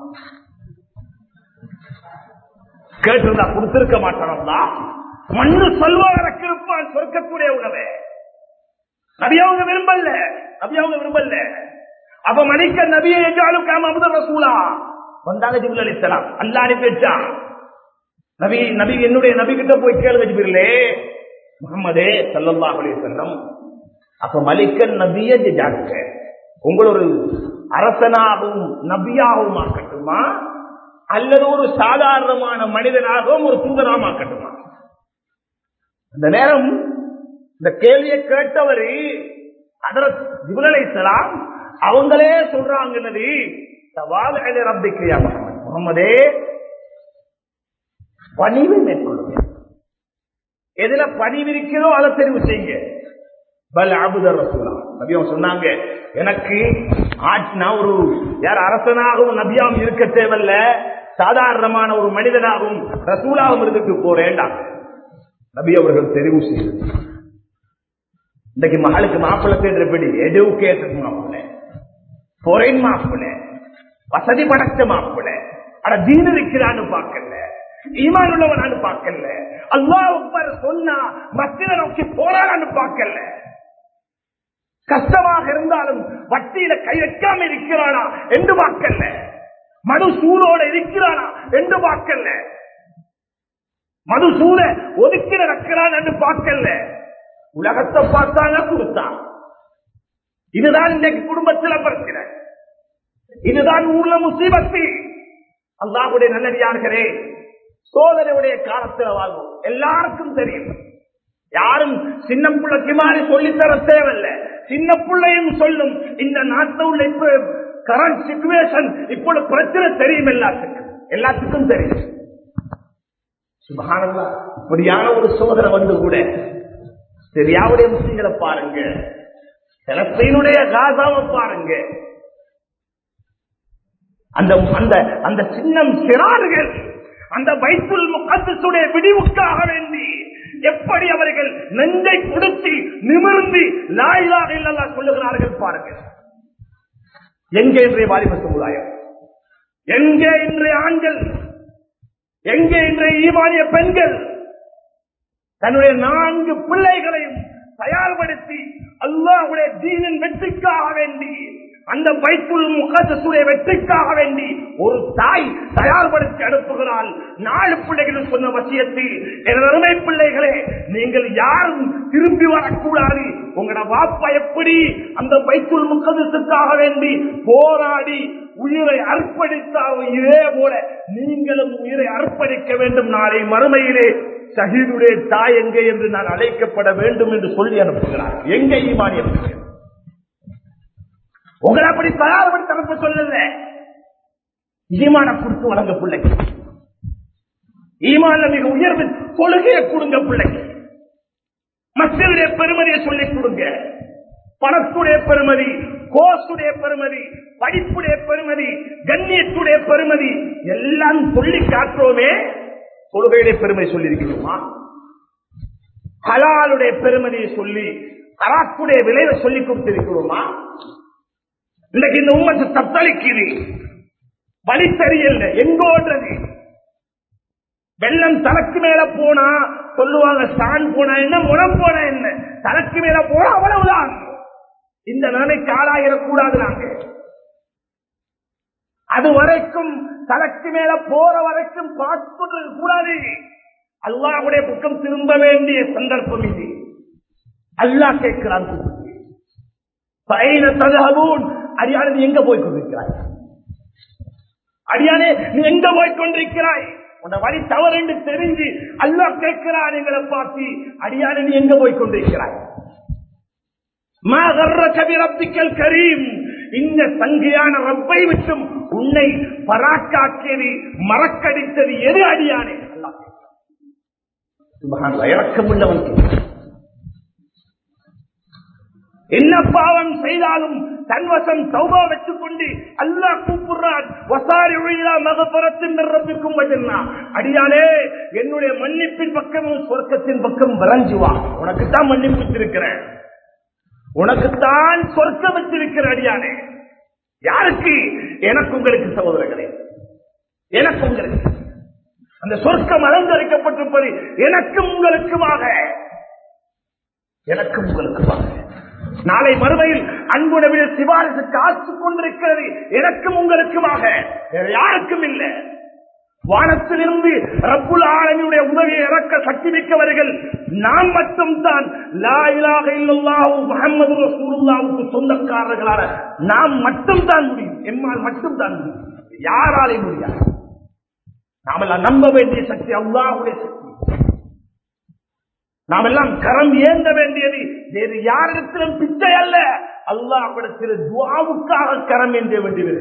கேட்டிருந்தா கொடுத்திருக்க மாட்டானா? மண்ணு சொல்வாருக்கு இருப்பான் சொர்க்கத்துடைய உணவை. நபியவங்க விரும்பல. அப்ப மணிக்க நபியை எஜாலும் காம அபுத ரசூலா வந்தாங்க. ஜிப்ரீல் அலைஹிஸ்ஸலாம் அல்லாஹ் அனுப்பி வச்சான். நபி என்னுடைய நபி கிட்ட போய் கேளுங்க ஜிப்ரீலே, முஹம்மதே ஸல்லல்லாஹு அலைஹி வஸல்லம், அப்ப மலிக்கன் நபியை ஜாக்க உங்கள் ஒரு அரசனாகவும் நபியாகவும் ஆக்கட்டுமா, அல்லது ஒரு சாதாரணமான மனிதனாகவும் ஒரு தூதராகவும் ஆக்கட்டுமா? அந்த நேரம் இந்த கேள்வியை கேட்டவர் ஹஜ்ரத் ஜிப்ரீல் அலைஹிஸ்ஸலாம் அவங்களே சொல்றாங்க, நபி தவால் அலி ரப்பிக யா முஹம்மத், முஹம்மதே பணிவை மேற்கொள்ளுங்க. எதுல பணிவு இருக்கிறதோ அதை தெரிவு செய்யுங்க. பல் அபுத ரசூலா, நபி அவங்க சொன்னாங்க, எனக்கு நான் ஒரு யார் அரசனாகவும் நபியாவும் இருக்க தேவையில்ல, சாதாரணமான ஒரு மனிதனாகவும் ரசூலாகவும் இருந்துட்டு போறேன்டா. நபி அவர்கள் தெரிவு செய்து இன்றைக்கு மகளுக்கு மாப்பிள்ளை தேடுறபடி எஜுகேட்டட் மாப்பிள்ளை, பொறைன் மாப்பிள்ளை, வசதி படைத்த மாப்பிள்ளை, அட தீன் இருக்கிறான்னு பார்க்கல, ஈமான் உள்ளவனான்னு பார்க்கல, அல்லாஹ் அக்பர் சொன்னா மஸ்ஜிதை நோக்கி போறான்னு பார்க்கல, கஷ்டமாக இருந்தாலும் வட்டியில கை வைக்காம இருக்கிறானா என்று பார்க்கல, மது சூதோட இருக்கிறானா என்று பார்க்கல, மது சூத ஒதுக்கி நடக்கிறான் என்று பார்க்கல, உலகத்தை பார்த்தாங்க கொடுத்தான். இதுதான் இன்றைக்கு குடும்பத்தில் பிரச்சனை, இதுதான் ஊர்ல முசீபத்து. அல்லாஹ்வுடைய நல்லடியார்களே, சோதனையுடைய காலத்தில் வாழ்வோம். எல்லாருக்கும் தெரியும், யாரும் சின்ன பிள்ளைக்கு மாதிரி சொல்லித்தர தேவையில்ல. சின்ன பிள்ளையும் சொல்லும், இந்த நாட்டில் உள்ள இப்ப கரண்ட் சிச்சுவேஷன் இப்பொழுது பிரச்சனை தெரியும், எல்லாத்துக்கும் தெரியும். சுப்ஹானல்லாஹ், இப்படியான ஒரு சோதனை வந்து கூட சிரியாவுடைய முஸ்லிம்களை பாருங்க, பலஸ்தீனுடைய காசாவை பாருங்க, அந்த சின்னம் சிறார்கள் அந்த பைத்துல் முகத்தஸுடைய விடிவுக்காக வேண்டி எப்படி அவர்கள் நெஞ்சை கொடுத்து நிமிர்ந்து லா இலாஹ இல்லல்லாஹ் சொல்லுகிறார்கள் பாருங்க. எங்கே இன்றைய வாலிப சமுதாயம்? எங்கே இன்றைய ஆண்கள்? எங்கே இன்றைய ஈமானிய பெண்கள்? தன்னுடைய 4 பிள்ளைகளையும் தயார்படுத்தி அல்லாஹ்வுடைய தீனின் வெற்றிக்காக வேண்டி, அந்த பைத்துல் முகத்தஸுடைய வெற்றிக்காக வேண்டி ஒரு தாய் தயார்படுத்தி அனுப்புகிறாள். 4 பிள்ளைகள் சொன்ன வசியத்தில், என் அருமை பிள்ளைகளே, நீங்கள் யாரும் திரும்பி வரக்கூடாது. உங்களோட வாப்பா எப்படி அந்த பைத்துல் முகத்தஸுக்காக வேண்டி போராடி உயிரை அர்ப்பணித்தால், இதே போல நீங்களும் உயிரை அர்ப்பணிக்க வேண்டும். நாளை மறுமையிலே ஷஹீதுடைய தாய் எங்கே என்று நான் அழைக்கப்பட வேண்டும் என்று சொல்லி அனுப்புகிறார். எங்க ஈமான் என்று உங்களை அப்படி தயார்படுத்த அனுப்ப சொல்லல. ஈமான கொடுத்து வழங்க பிள்ளைக்கு, ஈமான மிக உயர்வு கொள்கையை கொடுங்க பிள்ளைக்கு, மக்களுடைய பெருமதியை சொல்லிக் கொடுங்க. பணத்துடைய பெருமதி, கோசுடைய பெருமதி, படிப்புடைய பெருமதி, கண்ணியத்துடைய பெருமதி எல்லாம் சொல்லி காட்டுறோமே. தொழுகையுடைய பெருமை சொல்லி இருக்கிறோமா? ஹலாலுடைய பெருமதியை சொல்லி ஹராத்துடைய விளைவை சொல்லிக் கொடுத்திருக்கிறோமா? இன்னைக்கு இந்த உம்மத்து தத்தளிக்குது, வழி தெரியல, எங்கோன்றது. வெள்ளம் தலைக்கு மேல போனா சொல்லுவாங்க, சான் போனா என்ன, முனம் போனா என்ன, தலைக்கு மேல போனா அவ்வளவுதான். இந்த நிலைமைக்கு ஆளாயிடக்கூடாது. நாங்க அது வரைக்கும் தலைக்கு மேல போற வரைக்கும் பார்த்து கூடாது. அல்லாஹ்வுடைய பக்கம் திரும்ப வேண்டிய சந்தர்ப்பம் இது. அல்லாஹ் கேட்கிறான், அடியானே நீ எங்க போய் கொண்டிருக்கிறாய்? அடியானே நீ எங்க போய் கொண்டிருக்கிறாய்? உன்னை வழி தவறு என்று தெரிஞ்சு அல்லாஹ் கேட்கிறான் எங்களை பார்த்து, அடியானே நீ எங்க போய் கொண்டிருக்கிறாய்? கரீம், இந்த சங்கையான ரப்பை விட்டும் உன்னை பராக்காக்கியது, மறக்கடித்தது எது அடியானே? அல்லாஹ் சுப்ஹானல்லாஹ், இரக்கமுள்ளவன். என்ன பாவம் செய்தாலும் தன்வசம் தௌபா வச்சுக் கொண்டு அல்லாஹ் கூப்பிடுறான், அடியானே என்னுடைய மன்னிப்பின் பக்கமும் சொர்க்கத்தின் பக்கம் விரைஞ்சு வா. உனக்குத்தான் மன்னிப்பு வச்சிருக்கிறேன், உனக்குத்தான் சொர்க்கம் வச்சிருக்கிற அடியானே. யாருக்கு? எனக்கு உங்களுக்கு சகோதரர்களே, எனக்கு உங்களுக்கு. அந்த சொர்க்கம் அலங்கரிக்கப்பட்டிருப்பது எனக்கும் உங்களுக்குமாக, எனக்கும் உங்களுக்குமாக. நாளை மறுமையில் அன்பு நபியின் சிபாரிசு காத்துக் கொண்டிருக்கிறது எனக்கும் உங்களுக்குமாக, வேற யாருக்கும் இல்லை. வானத்திலிருந்து ரப்புல் ஆலமீனுடைய உதவியை இறக்க சக்தி மிக்கவர்கள் நாம் மட்டும்தான். லா இலாஹ இல்லல்லாஹு முஹம்மது ரசூலுல்லாஹ்வுக்கு சொந்தக்காரர்களான நாம் மட்டும்தான் முடியும், எம்மால் மட்டும்தான் முடியும், யாராலே முடியாது. நாமெல்லாம் நம்ப வேண்டிய சக்தி அல்லாஹ்வுடைய சக்தி. நாம் எல்லாம் கரம் ஏந்த வேண்டியது வேறு யாரிடத்திலும் பிச்சை அல்ல, அல்லாஹ்விடத்தில் துஆவுக்காக கரம் ஏந்த வேண்டியது.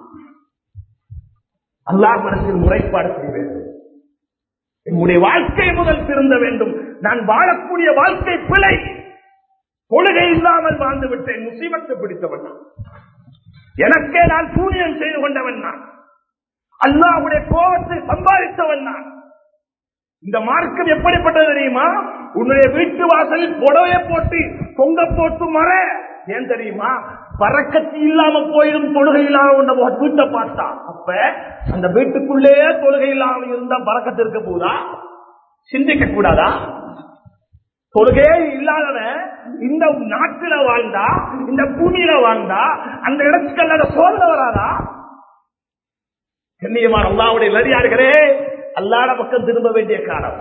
அல்லாஹ்விடத்தில் முறைப்பாடு செய்ய வேண்டும். என்னுடைய வாழ்க்கை முதல் திருந்த வேண்டும். நான் வாழக்கூடிய வாழ்க்கை பிழை, கொள்கை இல்லாமல் வாழ்ந்து விட்டேன், முசீபத்தை பிடித்தவன் நான், எனக்கே நான் சூனியம் செய்து கொண்டவன் நான், அல்லாஹ்வுடைய கோபத்தை சம்பாதித்தவன் நான். இந்த மார்க்கம் எப்படிப்பட்டது தெரியுமா? உன்னுடைய வீட்டு வாசலில் புடவையை போட்டு பொங்க போட்டு மர, ஏன் தெரியுமா? பறக்கத்து இல்லாம போயிடும் தொழுகை இல்லாம உன்ன வீட்டை பார்த்தா. அப்ப அந்த வீட்டுக்குள்ளே தொழுகை இல்லாம இருந்தா பறக்கத்து இருக்க போதா? சிந்திக்க கூடாதா? தொழுகையே இல்லாதவன் இந்த நாட்டில வாழ்ந்தா, இந்த பூமியில வாழ்ந்தா, அந்த இடத்துக்கு அல்லாத சோதனை வராதா? கண்ணியமான அல்லாஹ்வுடைய நல்லடியார்களே, அல்லாஹ்வுடைய பக்கம் திரும்ப வேண்டிய காலம்.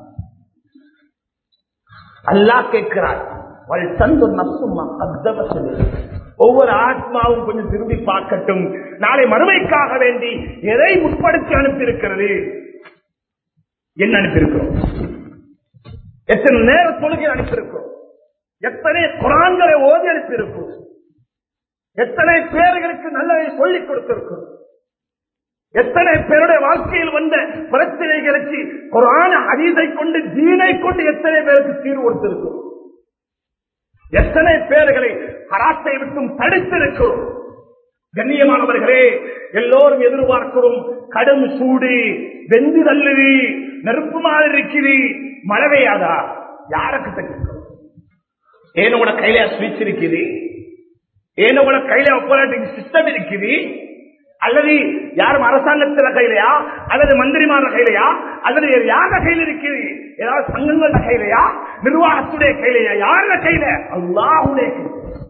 அல்லாஹ் கேட்கிறார், ஒவ்வொரு ஆத்மாவும் கொஞ்சம் திரும்பி பார்க்கட்டும், நாளை மறுமைக்காக வேண்டி எதை முற்படுத்தி அனுப்பியிருக்கிறது, என்ன அனுப்பியிருக்கிறோம், எத்தனை நேர தொழுகை அனுப்பியிருக்கிறோம், எத்தனை குர்ஆன்களை ஓதி அனுப்பியிருக்கிறோம், எத்தனை பேர்களுக்கு நல்லதை சொல்லிக் கொடுத்திருக்கிறோம், எத்தனை பேருடைய வாழ்க்கையில் வந்த பிரச்சனைகளுக்கு குர்ஆன் ஹதீஸை கொண்டு தீனை கொண்டு எத்தனை பேருக்கு தீர்வு கொடுத்திருக்கிறோம், எத்தனை பேர்களை ஹராத்தை விட்டும் தடுத்திருக்கிறோம். கண்ணியமானவர்களே, எல்லோரும் எதிர்பார்க்கிறோம், கடும் சூடு, வெந்து தள்ளுது, நெருப்பு மாதிரி இருக்குது, மழை பெய்யாதா? யாருக்கு தெரியும்? ஏன் உங்களோட கையில ஸ்விட்ச் இருக்குது, ஏன் உங்களோட கையில ஆப்பரேட்டிங் சிஸ்டம் இருக்குது, அல்லது யாரும் அரசாங்கத்தில கையிலையா, அல்லது மந்திரிமான கையிலையா, அல்லது யார கையில் இருக்கிறது? ஏதாவது சங்கங்கள கையிலையா, நிர்வாகத்துடைய கையிலையா, யார கையில? அல்லாஹ்வுடைய கையில.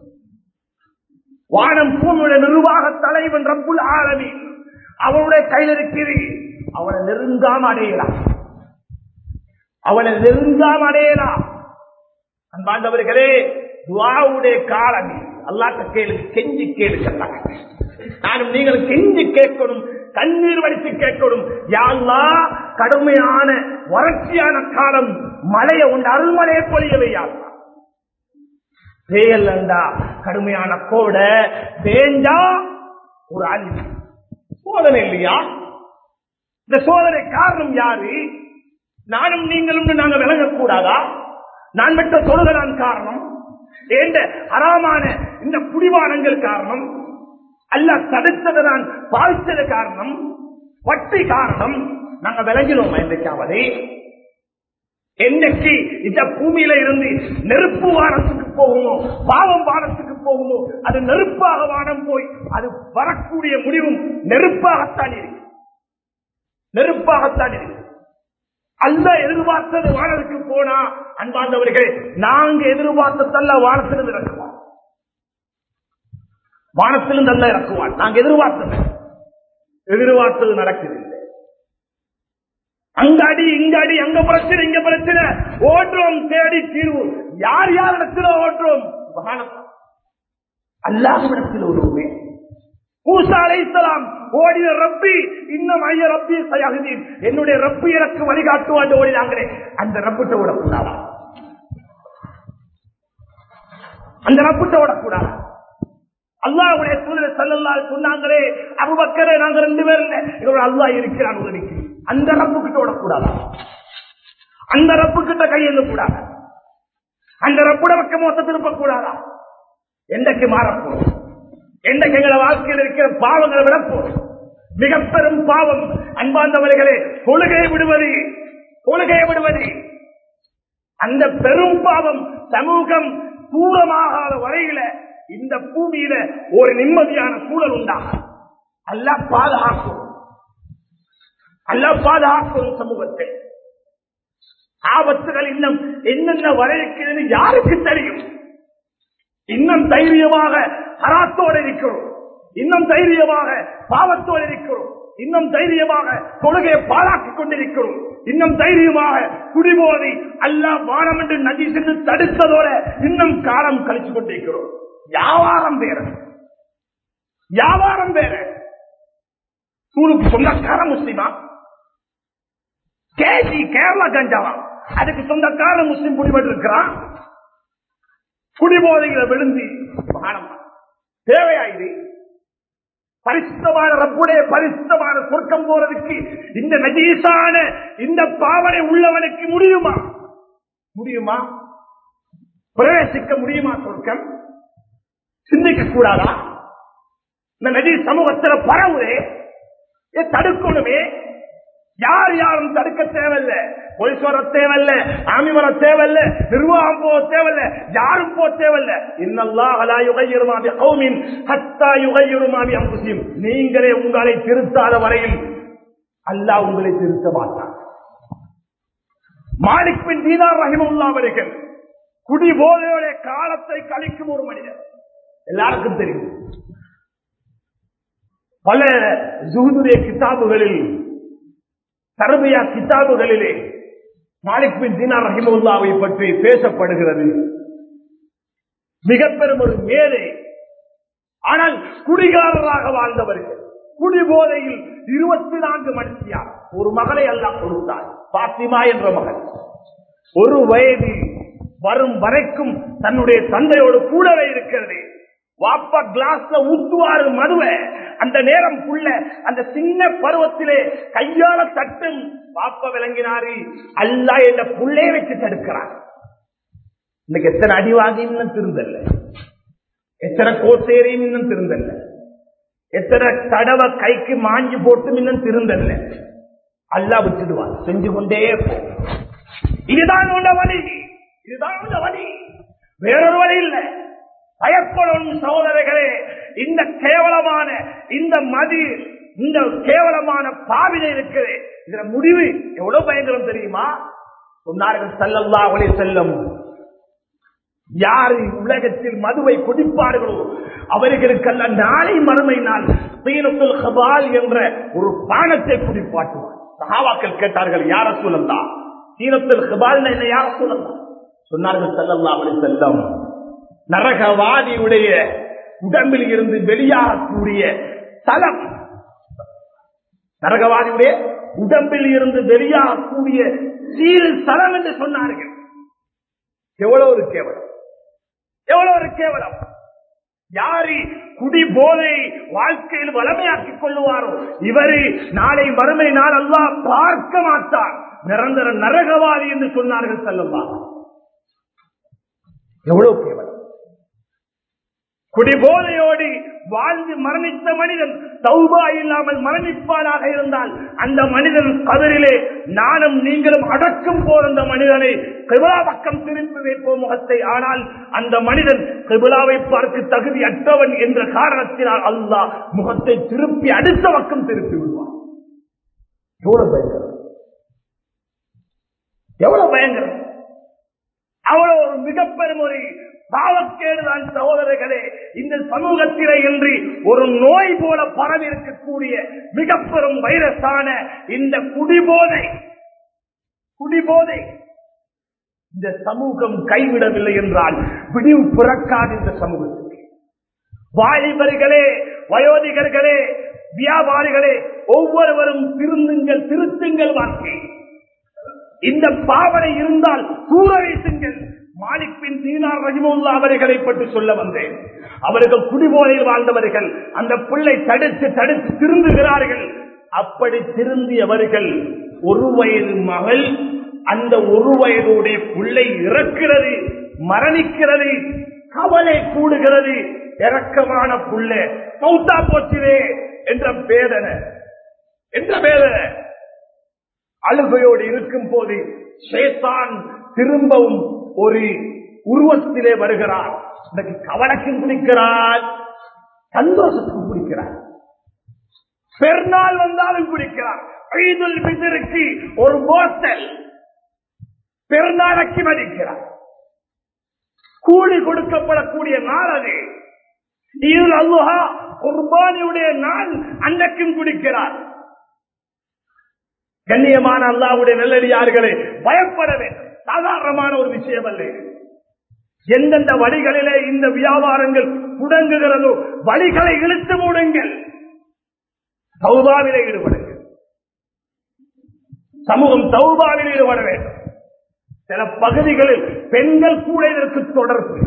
வானம் பூமியுடைய நிர்வாக தலைவன் ரப்புல் ஆலமீன் அவனுடைய கையில் இருக்கிறது. அவனை நெருங்காம அடையலாம், அவனை நெருங்காம அடையலாம். அன்பாண்டவர்களே, துஆவுடைய காலம் அல்லாஹ்ட்ட கேளு, கெஞ்சி கேளுங்க. நானும் நீங்கள் கெஞ்சி கேட்கணும், கண்ணீர் வடித்து கேட்கணும். யா அல்லாஹ், கடுமையான வறட்சியான காலம், மழையை உண்டு அருள்மழையை பொழியவையா. வேயல்லண்டா கடுமையான கோட வேஞ்சா ஒரு அழிவு சோதனை இல்லையா? இந்த சோதனை காரணம் யாரு? நானும் நீங்களும் நாங்க விளங்கக்கூடாதா? நான் விட்ட தொழுகிறான் காரணம், என்ற அறாமான இந்த குடிவானங்கள் காரணம், அல்லாஹ் தடுத்ததை நான் பாதித்தது காரணம், வட்டி காரணம். நாங்க விளங்கினோம் என்றைக்காவது? என்னைக்கு இந்த பூமியில இருந்து நெருப்பு வானத்துக்கு போகுமோ, பாவம் வானத்துக்கு போகுமோ, அது நெருப்பாக வானம் போய் அது வரக்கூடிய முடிவும் நெருப்பாகத்தான் இருக்கு, நெருப்பாகத்தான் இருக்கு. அல்லாஹ் எதிர்பார்த்தது வானத்துக்கு போனா, அன்பார்ந்தவர்களே, நாங்க எதிர்பார்த்ததல்ல வானத்திலிருந்து இறக்குவான், வானத்திலிருந்து அல்ல இறக்குவான். நாங்க எதிர்பார்த்தது நடக்குது. அங்காடி இங்காடி, அங்க பிரச்சனை இங்க பிரச்சனை, ஓடுறோம் தேடி தீர்வு. யார் யார் இடத்துல ஓடுறோம்? அல்லாஹ்விடத்தில் ஓடுவோமே. மூசா அலைஹிஸ்ஸலாம் ஓடின ரப்பி இன்னும் ஐய ரப்பி சயஹ்தீன், என்னுடைய ரப்பு எனக்கு வழிகாட்டுவான் ஓடினாங்களே, அந்த ரப்பிட்ட ஓடக்கூடாதா? அந்த ரப்பிட்ட ஓடக்கூடாதா? அல்லாஹ்வுடைய தூதர் ஸல்லல்லாஹு அலைஹி சொன்னாங்களே, அபூபக்கரே நாங்க 2 பேர் இல்ல, எங்களோட அல்லாஹ் இருக்கிறான் உதவிக்கு. அந்த ரப்பு கிட்ட ஓடக்கூடாதா? அந்த ரப்பு கிட்ட கையெழுந்த கூடாது, அந்த ரப்புட பக்கம் மொத்த திருப்ப கூடாதா? என்றைக்கு மாறப்போம்? என்றைக்கு எங்களை வாழ்க்கையில் இருக்கிற பாவங்களை விடப்போம்? மிக பெரும் பாவம் அன்பார்ந்தவர்களே தொழுகையை விடுவது, தொழுகையை விடுவது. அந்த பெரும் பாவம் சமூகம் தூரமாகாத வரையில இந்த பூமியில ஒரு நிம்மதியான சூழல் உண்டாக அல்லாஹ் பாதுகாக்கும், அல்லாஹ் பாதுகாக்கும். சமூகத்தை ஆபத்துகள் இன்னும் என்னென்ன வரைக்கிறது யாருக்கு தெரியும்? இன்னும் தைரியமாக ஹராத்தோடு இருக்கிறோம், இன்னும் தைரியமாக பாவத்தோடு இருக்கிறோம், இன்னும் தைரியமாக தொழுகையை பாழாக்கிக் கொண்டிருக்கிறோம், இன்னும் தைரியமாக குடிபோதை அல்லாஹ் வானம் என்று நதி சென்று தடுத்ததோட இன்னும் காலம் கழிச்சு கொண்டிருக்கிறோம். வியாபாரம் வேற, வியாபாரம் வேற. சூளுக்கு சொந்தக்கார முஸ்லிமா, கேஜி கேரளா கஞ்சாவா, அதுக்கு சொந்தக்கார முஸ்லிம் குடிபட்டு இருக்கிறான். குடிபோதைகளை விழுந்து தேவையாயுது. பரிசுத்தமான ரப்புடைய பரிசுத்தமான சொர்க்கம் போறதுக்கு இந்த நஜீசான இந்த பாவனை உள்ளவனுக்கு முடியுமா? முடியுமா? பிரவேசிக்க முடியுமா சொர்க்கம்? சிந்திக்க கூடாதா? இந்த நஜீ சமூகத்தில் பரவுதே, தடுக்கணுமே. யார் யாரும் தடுக்க தேவையில்ல, போலீஸ் வர தேவையில்ல, ஆமி வர தேவையில்ல, நிர்வாகம் போக தேவையில்ல, யாரும் போக தேவையில்ல. இன்னல்லாஹ லா யுகையிரு மா பிகௌமின் ஹத்தா யுகையிரு மா பிஅன்ஃபுஸிஹிம். நீங்களே உங்களை திருத்தாத வரையில் அல்லாஹ் உங்களை திருத்த மாட்டார். மாலிக் பின் தீனார் ரஹிமஹுல்லாஹ் அவர்கள் குடிபோதையோட காலத்தை கழிக்கும் ஒரு மனிதர், எல்லாருக்கும் தெரியும். பல ஜுஹுதுடைய கிதாபுகளில், தர்பியா கிதாபுகளிலே மாலிக் பின் தீனார் ரஹிமஹுல்லாஹ்வை பற்றி பேசப்படுகிறது. மிக பெரும் ஒரு மேதை, ஆனால் குடிகாரராக வாழ்ந்தவர்கள். குடிபோதையில் 24 மணித்தியார் ஒரு மகளை அல்லாஹ் கொடுத்தார், பாத்திமா என்ற மகள். ஒரு வயது வரும் வரைக்கும் தன்னுடைய தந்தையோடு கூடவே இருக்கிறது. வாப்பா கிளாஸ்ல ஊத்துவாரு மதுவை, அந்த நேரம் புள்ள அந்த சின்ன பருவத்திலே கையால தட்டும். வாப்பா விளங்கினாரு, அல்லாஹ் என்ற புள்ளைய வச்சு தடுக்கிறார். இன்னைக்கு எத்தனை அடிவாகி இன்னும் திருந்தல்ல, எத்தனை கோத்தேரியும் இன்னும் திருந்தல்ல, எத்தனை தடவை கைக்கு மாஞ்சி போட்டும் இன்னும் திருந்தல்ல. அல்லாஹ் விட்டுடுவார், செஞ்சு கொண்டே போ. இதுதான் உள்ள வழி, இதுதான் உள்ள வழி, வேறொரு வழி இல்லை. பயப்படும் சகோதரர்களே. இந்த கேவலமான இந்த மதி, இந்த கேவலமான பாவிலை இருக்குது. இதுல முடிவு எவ்வளவு பயங்கரம் தெரியுமா? சொன்னார்கள் ஸல்லல்லாஹு அலைஹி வஸல்லம், யார் உலகத்தில் மதுவை குடிப்பார்களோ அவர்களுக்கெல்லாம் நாளை மறுமை நாள் தீனத்துல் ஹபால் என்ற ஒரு பானத்தை குடிப்பாட்டுவார். சஹாபாக்கள் கேட்டார்கள், யா ரசூலல்லாஹ், தீனத்துல் ஹபால் என்ன யா ரசூலல்லாஹ்? சொன்னார்கள் ஸல்லல்லாஹு அலைஹி வஸல்லம், நரகவாதியுடைய உடம்பில் இருந்து வெளியாகக்கூடிய தலம், நரகவாதியுடைய உடம்பில் இருந்து வெளியாகக்கூடிய சீல் தலம் என்று சொன்னார்கள். எவ்வளவு ஒரு கேவலம், எவ்வளவு ஒரு கேவலம். யாரு குடி போதை வாழ்க்கையில் வளமையாக்கிக் கொள்ளுவாரோ இவரை நாளை மறுமை நாள் அல்லாஹ் பார்க்க மாட்டான், நிரந்தர நரகவாதி என்று சொன்னார்கள் ஸல்லல்லாஹு. எவ்வளவு கேவலம். குடிபோதையோடு வாழ்ந்து மரணித்த மனிதன் தௌபா இல்லாமல் மரணிப்பானாக இருந்தால் அந்த மனிதன் கதரிலே நானும் நீங்களும் அடக்கும் போது அந்த மனிதனை கிபிலா பக்கம் திருப்பி வைப்போம் முகத்தை. ஆனால் அந்த மனிதன் கிபிலாவை பார்க்க தகுதி அற்றவன் என்ற காரணத்தினால் அல்லாஹ் முகத்தை திருப்பி அடுத்த பக்கம் திருப்பி விடுவான். எவ்வளவு பயங்கரம், எவ்வளவு பயங்கரம். அவ்வளவு ஒரு மிகப்பெரும் ஒரு பாவக்கேடுதான் சகோதரர்களே. இந்த சமூகத்திலே இன்றி ஒரு நோய் போல பரவி இருக்கக்கூடிய மிக பெரும் வைரஸான இந்த குடிபோதை. குடிபோதை இந்த சமூகம் கைவிடவில்லை என்றால் விடிவு பிறக்காது. இந்த சமூகத்துக்கு வாலிபர்களே, வயோதிகர்களே, வியாபாரிகளே, ஒவ்வொருவரும் திருந்துங்கள், திருத்துங்கள் வாழ்க்கை. இந்த பாவனை இருந்தால் தூர வீசுங்கள். மாலிக் பின் தீனார் ரஹிமஹுல்லாஹ் அவர்களை பற்றி சொல்ல வந்தேன். அவர்கள் குடிபோதையில் வாழ்ந்தவர்கள். அந்த பிள்ளை தடுத்து தடுத்து திருந்துகிறார்கள். அப்படி திருந்தியவர்கள் ஒரு வயது மகள், அந்த ஒரு வயதுடைய பிள்ளை இறக்கிறது, மரணிக்கிறது, கவலை கூடுகிறது. இறக்கமான பிள்ளை மௌத்தா போச்சிலே என்ற வேதனை, என்ற வேதனை. அழுகையோடு இருக்கும் போது ஷைத்தான் திரும்பவும் ஒரு உருவத்திலே வருகிறார். இன்றைக்கு கவலைக்கும் குடிக்கிறார், சந்தோஷத்துக்கும் குடிக்கிறார், பெருநாள் வந்தாலும் குடிக்கிறார். ஈதுல் ஃபித்ருக்கு ஒரு போத்தல் பெருநாளைக்கு மதிக்கிறார். கூலி கொடுக்கப்படக்கூடிய நாள் அது. ஈதுல் அல்ஹா குர்பானியுடைய நாள், அன்றைக்கும் குடிக்கிறார். கண்ணியமான அல்லாஹ்வுடைய நல்லடியார்களே, பயப்பட வேண்டும். சாதாரணமான ஒரு விஷயம் அல்ல. எந்தெந்த வழிகளிலே இந்த வியாபாரங்கள் முடங்குகிறதோ வழிகளை இழுத்து மூடுங்கள். தௌபாவிலே ஈடுபடுங்கள். சமூகம் தௌபாவில் ஈடுபட வேண்டும். சில பகுதிகளில் பெண்கள் கூட இதற்கு தொடர்பு.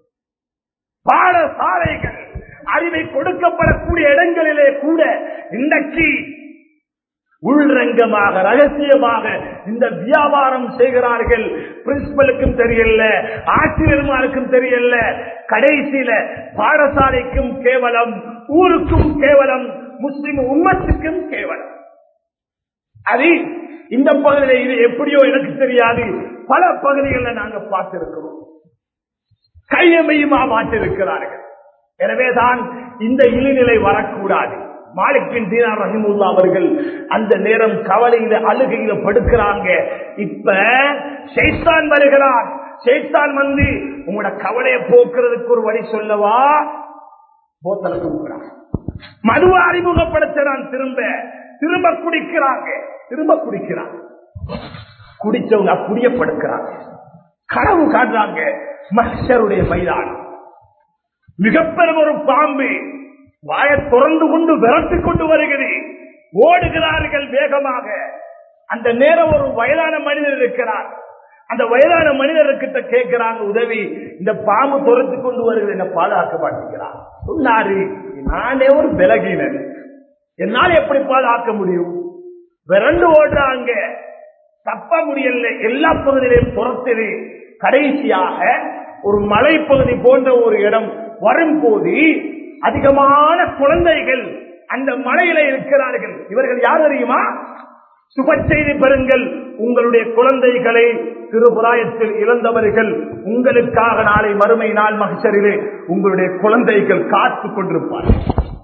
பாடசாலைகள், அறிவை கொடுக்கப்படக்கூடிய இடங்களிலே கூட இன்றைக்கு உள்ரங்கமாக ரகசியமாக இந்த வியாபாரம் செய்கிறார்கள். பிரின்சிபலுக்கும் தெரியல, ஆசிரியர்மாருக்கும் தெரியல, கடைசியில பாடசாலைக்கும் கேவலம், ஊருக்கும் கேவலம், முஸ்லிம் உம்மத்துக்கும் கேவலம். அது இந்த பகுதியில் இது எப்படியோ எனக்கு தெரியாது, பல பகுதிகளில் நாங்க பார்த்திருக்கிறோம். கையமையுமா மாற்றிருக்கிறார்கள். எனவேதான் இந்த இழிநிலை வரக்கூடாது. மாலிக் பின் தீனார் ரஹிமஹுல்லாஹ் அவர்கள் அந்த நேரம் கவலையில அழுகையில படுக்கிறாங்க. இப்ப ஷைத்தான் வருகிறார். ஷைத்தான் வந்து உங்களோட கவலையை போக்குறதுக்கு ஒரு வழி சொல்லவா, போத்தலை கொடுக்கிறார். மதுவை அறிமுகப்படுத்துறான். திரும்ப திரும்ப குடிக்கிறாங்க, திரும்ப குடிக்கிறாங்க. குடிச்சவங்க அப்படியே படுக்கிறாங்க. கனவு காட்டுறாங்க. மஹ்ஷருடைய மைதானம், மிகப்பெரும் ஒரு பாம்பு வாயை திறந்து கொண்டு விரட்டிக் கொண்டு வருகிறது. ஓடுகிறார்கள் வேகமாக. அந்த நேரம் ஒரு வயதான மனிதர் இருக்கிறார். அந்த வயதான மனிதர்கிட்ட கேட்கிறாங்க உதவி. இந்த பாம்பு துரத்து கொண்டு வருகிறது, என்ன பாதுகாக்க மாட்டேங்கிறார். சொன்னாரு, நானே ஒரு விலகினன், என்னால் எப்படி பாதுகாக்க முடியும்? விரண்டு ஓடுறாங்க, தப்ப முடியல. எல்லா பகுதியிலையும் துரத்துது. கடைசியாக ஒரு மலைப்பகுதி போன்ற ஒரு இடம் வரும்போது அதிகமான குழந்தைகள் அந்த மலையில இருக்கிறார்கள். இவர்கள் யார் தெரியுமா? சுப செய்தி பெறுங்கள், உங்களுடைய குழந்தைகளை சிறுபிராயத்தில் இழந்தவர்கள் உங்களுக்காக நாளை மறுமை நாள் மஹ்ஷரிலே உங்களுடைய குழந்தைகள் காத்துக் கொண்டிருப்பார்கள்.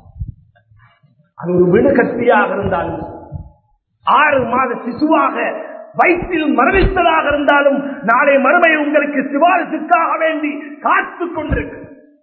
அது ஒரு விடுகட்டியாக இருந்தாலும் 6 மாத சிசுவாக வயிற்றில் மரணித்ததாக இருந்தாலும் நாளை மறுமை உங்களுக்கு சிபாரிசுக்காக வேண்டி காத்துக் கொண்டிருக்கு.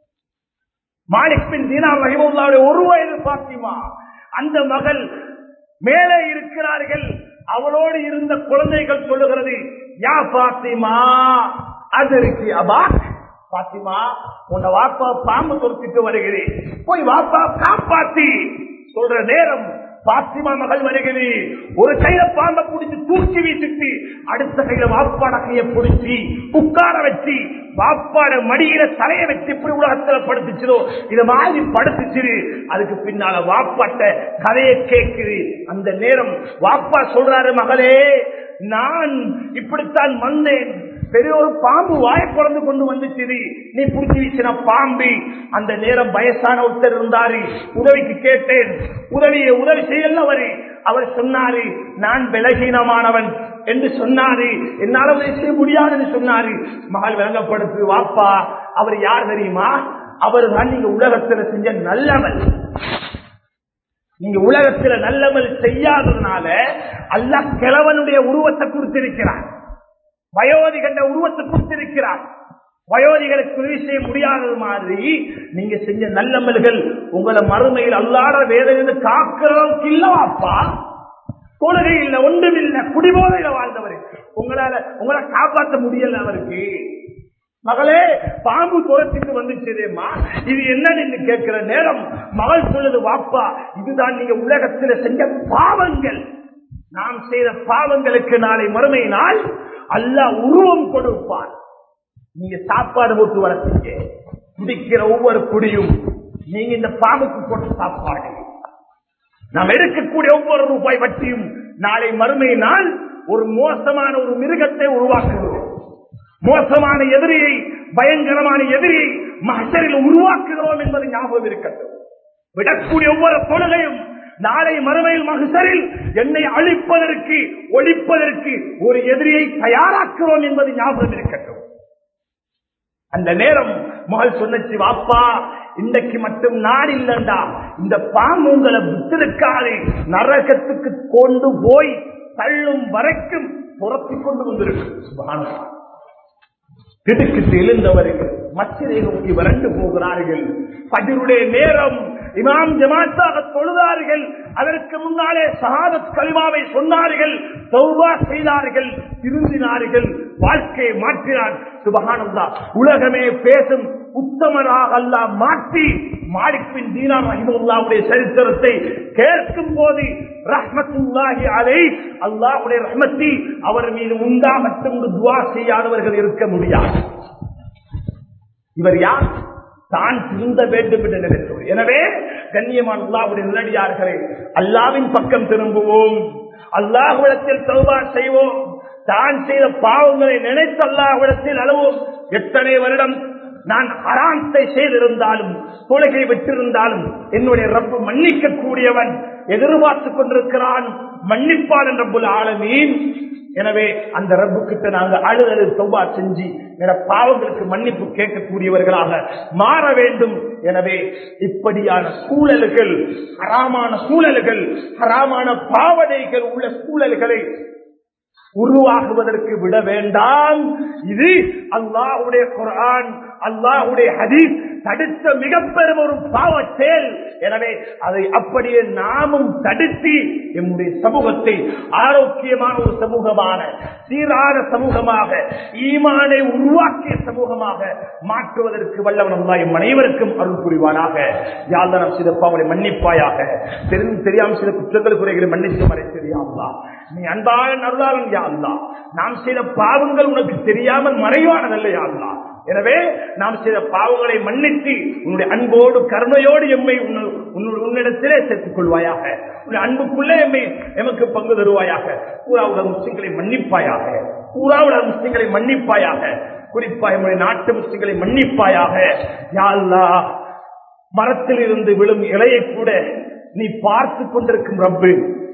மாலிக் பின் தீனார் ரஹிமஹுல்லாஹ்வுடைய 1 வயது பாத்திமா, அந்த மகள் மேலே இருக்கிறார்கள். அவளோடு இருந்த குழந்தைகள் சொல்லுகிறது, யா பாத்திமா அதற்கு அபாக், பாத்திமா உன்னை வாப்பா பாம்பு துரத்திட்டு வருகிறேன், போய் வாப்பா காப்பாத்தி சொல்ற நேரம் பாத்திமா மகள் வருகிறது. ஒரு கையில பாம்பை பிடிச்சி தூக்கி வீசிட்டு அடுத்த கையில வாப்பாட கையை பிடிச்சி உட்கார வச்சு வாப்பாட மடியில தலையை வச்சு இப்படி உலகத்துல படுத்துச்சோ இத மாதிரி படுத்துச்சு. அதுக்கு பின்னால வாப்பாட்ட கதையை கேட்குது. அந்த நேரம் வாப்பா சொல்றாரு, மகளே நான் இப்படித்தான் வந்தேன், பெரிய ஒரு பாம்பு வாயை குழந்து கொண்டு வந்துச்சு, நீ பிடிச்சி வீசின பாம்பு. அந்த நேரம் வயசான ஒருத்தர் இருந்தாரு, உதவிக்கு கேட்டேன், உதவி செய்யலவரு. அவர் சொன்னாரு, நான் பலகீனமானவன் என்று சொன்னாரு, என்னால உதவி செய்ய முடியாதுன்னு சொன்னாரு. மகள் விளங்கப்படுத்து, வாப்பா அவர் யார் தெரியுமா, அவர் தான் நீங்க உலகத்துல செஞ்ச நல்லவன். நீங்க உலகத்துல நல்லவன் செய்யாததுனால அல்லாஹ் கிழவனுடைய உருவத்தை கொடுத்திருக்கிறார், வயோதிகண்ட உருவத்தை கொடுத்திருக்கிறார். வயோதிகளுக்கு உதவி செய்ய முடியாதது மாதிரி நீங்க செஞ்ச நல்லமல்கள் உங்களை மறுமையில் அல்லாத வேதனை காக்கிறோம் இல்லவாப்பா. தொழுகை இல்ல, ஒன்றும் இல்ல, குடிபோதையில வாழ்ந்தவர், உங்களை காப்பாற்ற முடியல அவருக்கு. மகளே பாம்பு துரத்திட்டு வந்துச்சேமா, இது என்னன்னு கேட்கிற நேரம் மகள் சொல்லுது, வாப்பா இதுதான் நீங்க உலகத்துல செஞ்ச பாவங்கள், நாம் செய்த பாவங்களுக்கு நாளை மறுமை நாள் அல்லாஹ் உருவம் கொடுப்பார். நீங்க சாப்பாடு போட்டு வளர்த்தீங்க, குடிக்கிற ஒவ்வொரு குடியும் நீங்க இந்த பாம்புக்கு போட்ட சாப்பாடு, நாம் எடுக்கக்கூடிய ஒவ்வொரு ரூபாய் வட்டியும் நாளை மறுமை நாள் ஒரு மோசமான ஒரு மிருகத்தை உருவாக்குகிறோம். மோசமான எதிரியை, பயங்கரமான எதிரியை மஹ்ஷரில் உருவாக்குகிறோம் என்பது ஞாபகம் இருக்கட்டும். விடக்கூடிய ஒவ்வொரு தொழுகையும் நாளை மறுமையில் மஹ்ஷரில் என்னை அழிப்பதற்கு, ஒழிப்பதற்கு ஒரு எதிரியை தயாராக்குகிறோம் என்பது ஞாபகம் இருக்கட்டும். அந்த நேரம் மகள் சொன்னச்சு, வாப்பா இன்றைக்கு மட்டும் நாடு இல்லண்டா, இந்த பாம்பு உங்களை விட்டிருக்காது, நரகத்துக்கு கொண்டு போய் தள்ளும் வரைக்கும் துரத்தி கொண்டு வந்திருக்கு. சுப்ஹானல்லாஹ். திடுக்கிட்டு எழுந்தவர்கள் மஸ்ஜிதை நோக்கி விரண்டு போகிறார்கள். ஃபஜ்ருடைய நேரம் இமாம் ஜமாத்தாக தொழுதார்கள். அதற்கு முன்னாலே ஷஹாதத் கலிமாவை சொன்னார்கள், தௌபா செய்தார்கள், திருந்தினார்கள், வாழ்க்கையை மாற்றினார். சுப்ஹானல்லாஹ். உலகமே பேசும் உத்தமராக அல்லாஹ் மாற்றி மாலிக் பின் தீனார் ரஹிமஹுல்லாஹ்வுடைய சரித்திரத்தை கேட்கும் போது ரஹ்மத்துல்லாஹி அலைஹி, அல்லாஹ்வுடைய ரஹ்மத்தி அவர் மீது உண்டாகட்டும் துஆ செய்யாதவர்கள் இருக்க முடியாது. இவர் யார்? தான் திருந்த வேண்டும் என்று நினைத்தோம். எனவே கண்ணியமான அல்லாஹ்வுடைய நல்லடியார்களே, அல்லாஹ்வின் பக்கம் திரும்புவோம், அல்லாஹ்விடத்தில் தௌபா செய்வோம், தான் செய்த பாவங்களை நினைத்து அல்லாஹ்விடத்தில் அழுவோம். எத்தனை வருடம் நான் ஹராத்தை செய்திருந்தாலும், தொழுகை விட்டிருந்தாலும் என்னுடைய ரப்பு மன்னிக்க கூடியவன், எதிர்பார்த்துக் கொண்டிருக்கிறான், மன்னிப்பான் என்ற ரப்புல் ஆலமீன். எனவே அந்த ரப்பு கிட்ட நாங்க அழுதல் தௌபா செஞ்சு பாவங்களுக்கு மன்னிப்பு கேட்கக்கூடியவர்களாக மாற வேண்டும். எனவே இப்படியான சூழல்கள், ஹராமான சூழல்கள், ஹராமான பாவனைகள் உள்ள சூழல்களை உருவாகுவதற்கு விட வேண்டாம். இது அல்லாஹ்வுடைய குர்ஆன், அல்லாஹ்வுடைய ஹதீஸ் தடுத்த மிகப்பெரும் ஒரு பாவ செயல். எனவே அதை அப்படியே நாமும் தடுத்து நம்முடைய சமூகத்தை ஆரோக்கியமான ஒரு சமூகமான, சீரான சமூகமாக, ஈமானை உருவாக்கிய சமூகமாக மாற்றுவதற்கு வல்லவன் அல்லாஹ் எம் அனைவருக்கும் அருள் புரிவானாக. யா அல்லாஹ் நம் செய்த பாவங்களை மன்னிப்பாயாக, தெரிந்தும் தெரியாமல் சில குற்றங்கள் குறைகளை மன்னித்து மறைத்தது யா அல்லாஹ். நீ அன்பாளன் அருளாளன் யா அல்லாஹ். நாம் செய்த பாவங்கள் உனக்கு தெரியாமல் மறைவானதல்ல யா அல்லாஹ். எனவே நாம் செய்த பாவங்களை மன்னித்து உன்னுடைய அன்போடு கருணையோடு எம்மை உன்னிடத்திலே சேர்த்துக் கொள்வாயாக. உன்னுடைய அன்புக்குள்ளே எம்மை எமக்கு பங்கு தருவாயாக. பூராவுடைய முஸ்லிம்களை மன்னிப்பாயாக, பூராவுடைய முஸ்லிம்களை மன்னிப்பாயாக, குறிப்பாக நம்முடைய நாட்டு முஸ்லிம்களை மன்னிப்பாயாக. யா அல்லாஹ், மரத்தில் இருந்து விழும் இலையை கூட நீ பார்த்து கொண்டிருக்கும் ரப்பு,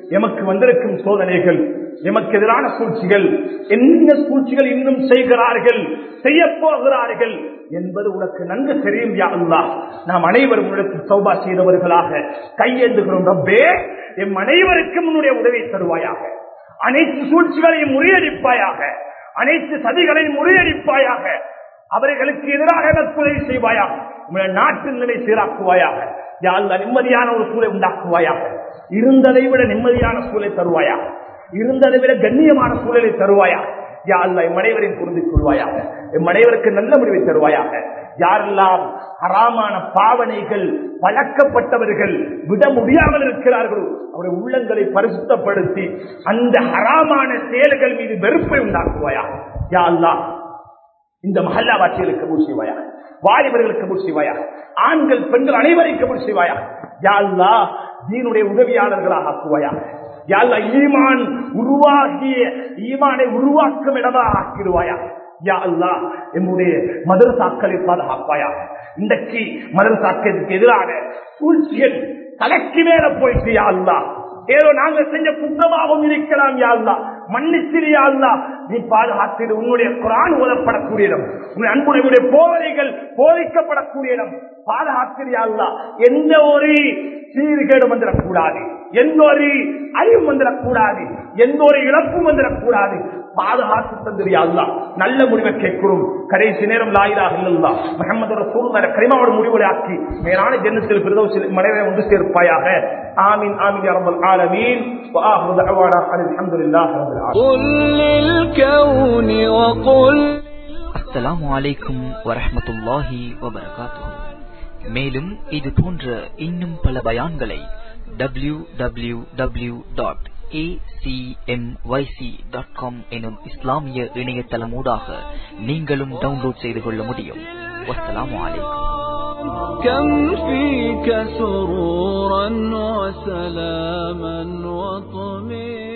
எமக்கு வந்திருக்கும் சோதனைகள், எமக்கு எதிரான சூழ்ச்சிகள், என்ன சூழ்ச்சிகள் இன்னும் செய்கிறார்கள், செய்ய போகிறார்கள் என்பது உனக்கு நன்கு தெரியும் யா அல்லாஹ். நாம் அனைவரும் உனக்கு தௌபா செய்தவர்களாக கையேந்துகிறோம் ரப்பே. எம் அனைவருக்கும் உன்னுடைய உதவி தருவாயாக. அனைத்து சூழ்ச்சிகளையும் முறியடிப்பாயாக, அனைத்து சதிகளையும் முறியடிப்பாயாக. அவர்களுக்கு எதிராக உதவி செய்வாயாக. உங்களுடைய நாட்டின் நிலை சீராக்குவாயாக. யா அல்லாஹ் நிம்மதியான ஒரு சூழலை உண்டாக்குவாயாக. இருந்ததை விட நிம்மதியான சூழலை தருவாயாக. இருந்ததை விட கண்ணியமான சூழலை தருவாயாக. யா அல்லாஹ் எம் அனைவரையும் புரிந்து கொள்வாயாக. எம் அனைவருக்கு நல்ல முடிவை தருவாயாக. யாரெல்லாம் ஹராமான பாவனைகள் பழக்கப்பட்டவர்கள் விட முடியாமல் இருக்கிறார்களோ அவருடைய உள்ளங்களை பரிசுத்தப்படுத்தி அந்த ஹராமான செயல்கள் மீது வெறுப்பை உண்டாக்குவாயாக. யா அல்லாஹ் இந்த மஹல்லா வாசிகளுக்கு கபூல் செய்வாயாக. வாலிபர்களுக்கு கபூல் செய்வாயாக. ஆண்கள் பெண்கள் அனைவரையும் கபூல் செய்வாயாக. யா அல்லாஹ் தீனுடைய உதவியாளர்களாக ஆக்குவாயாக. யா அல்லாஹ் ஈமான் உருவாகிய ஈமானை உருவாக்கும் இடமாக ஆக்கிடுவாயாக. யா அல்லாஹ் என்னுடைய மதரசாக்களை பாதுகாப்பாயாக. இன்றைக்கு மதரசாக்களுக்கு எதிரான சூழ்ச்சிகள் தலைக்கு மேல போயிட்டு யா அல்லாஹ் ஏதோ நாங்கள் செஞ்ச குற்றமாகவும் இருக்கலாம் யா அல்லாஹ் மன்னிச்சிரு யா அல்லாஹ். நீ பாதுகாத்து உன்னுடைய குர்ஆன் ஓதப்படக்கூடிய இடம், உன்னுடைய அன்புடைய போதனைகள் போதிக்கப்படக்கூடிய இடம் பாதுகாத்து யா அல்லாஹ். எந்த ஒரு சீர்கேடு வந்துடக்கூடாது, எந்த ஒரு அழிவு வந்துடக்கூடாது, எந்த ஒரு இழப்பும் வந்துடக்கூடாது. பாதுகாத்து தந்திரு யா அல்லாஹ். நல்ல முடிவை கேட்கிறோம். கடைசி நேரம் லா இலாஹ இல்லல்லாஹ் முஹம்மது ரசூலுல்லாஹ் கலிமாவோட முடிவுகளை ஆக்கி மேலான ஜன்னத்தில் ஃபிர்தௌஸில் மனைவி ஒன்று சேர்ப்பாயாக. ஆமீன் ஆமீன் யா ரப்பல் ஆலமீன். وآخر دعوانا الحمد لله رب العالمين. قل للكون وقل السلام عليكم ورحمة الله وبركاته. மேலும் இது போன்ற இன்னும் பல பயான்களை www.acmyc.com எனும் இஸ்லாமிய இணையதளமூடாக நீங்களும் டவுன்லோட் செய்து கொள்ள முடியும். வஸ்ஸலாமு அலைக்கும். كم فيك سرورا وسلاما وطمئنا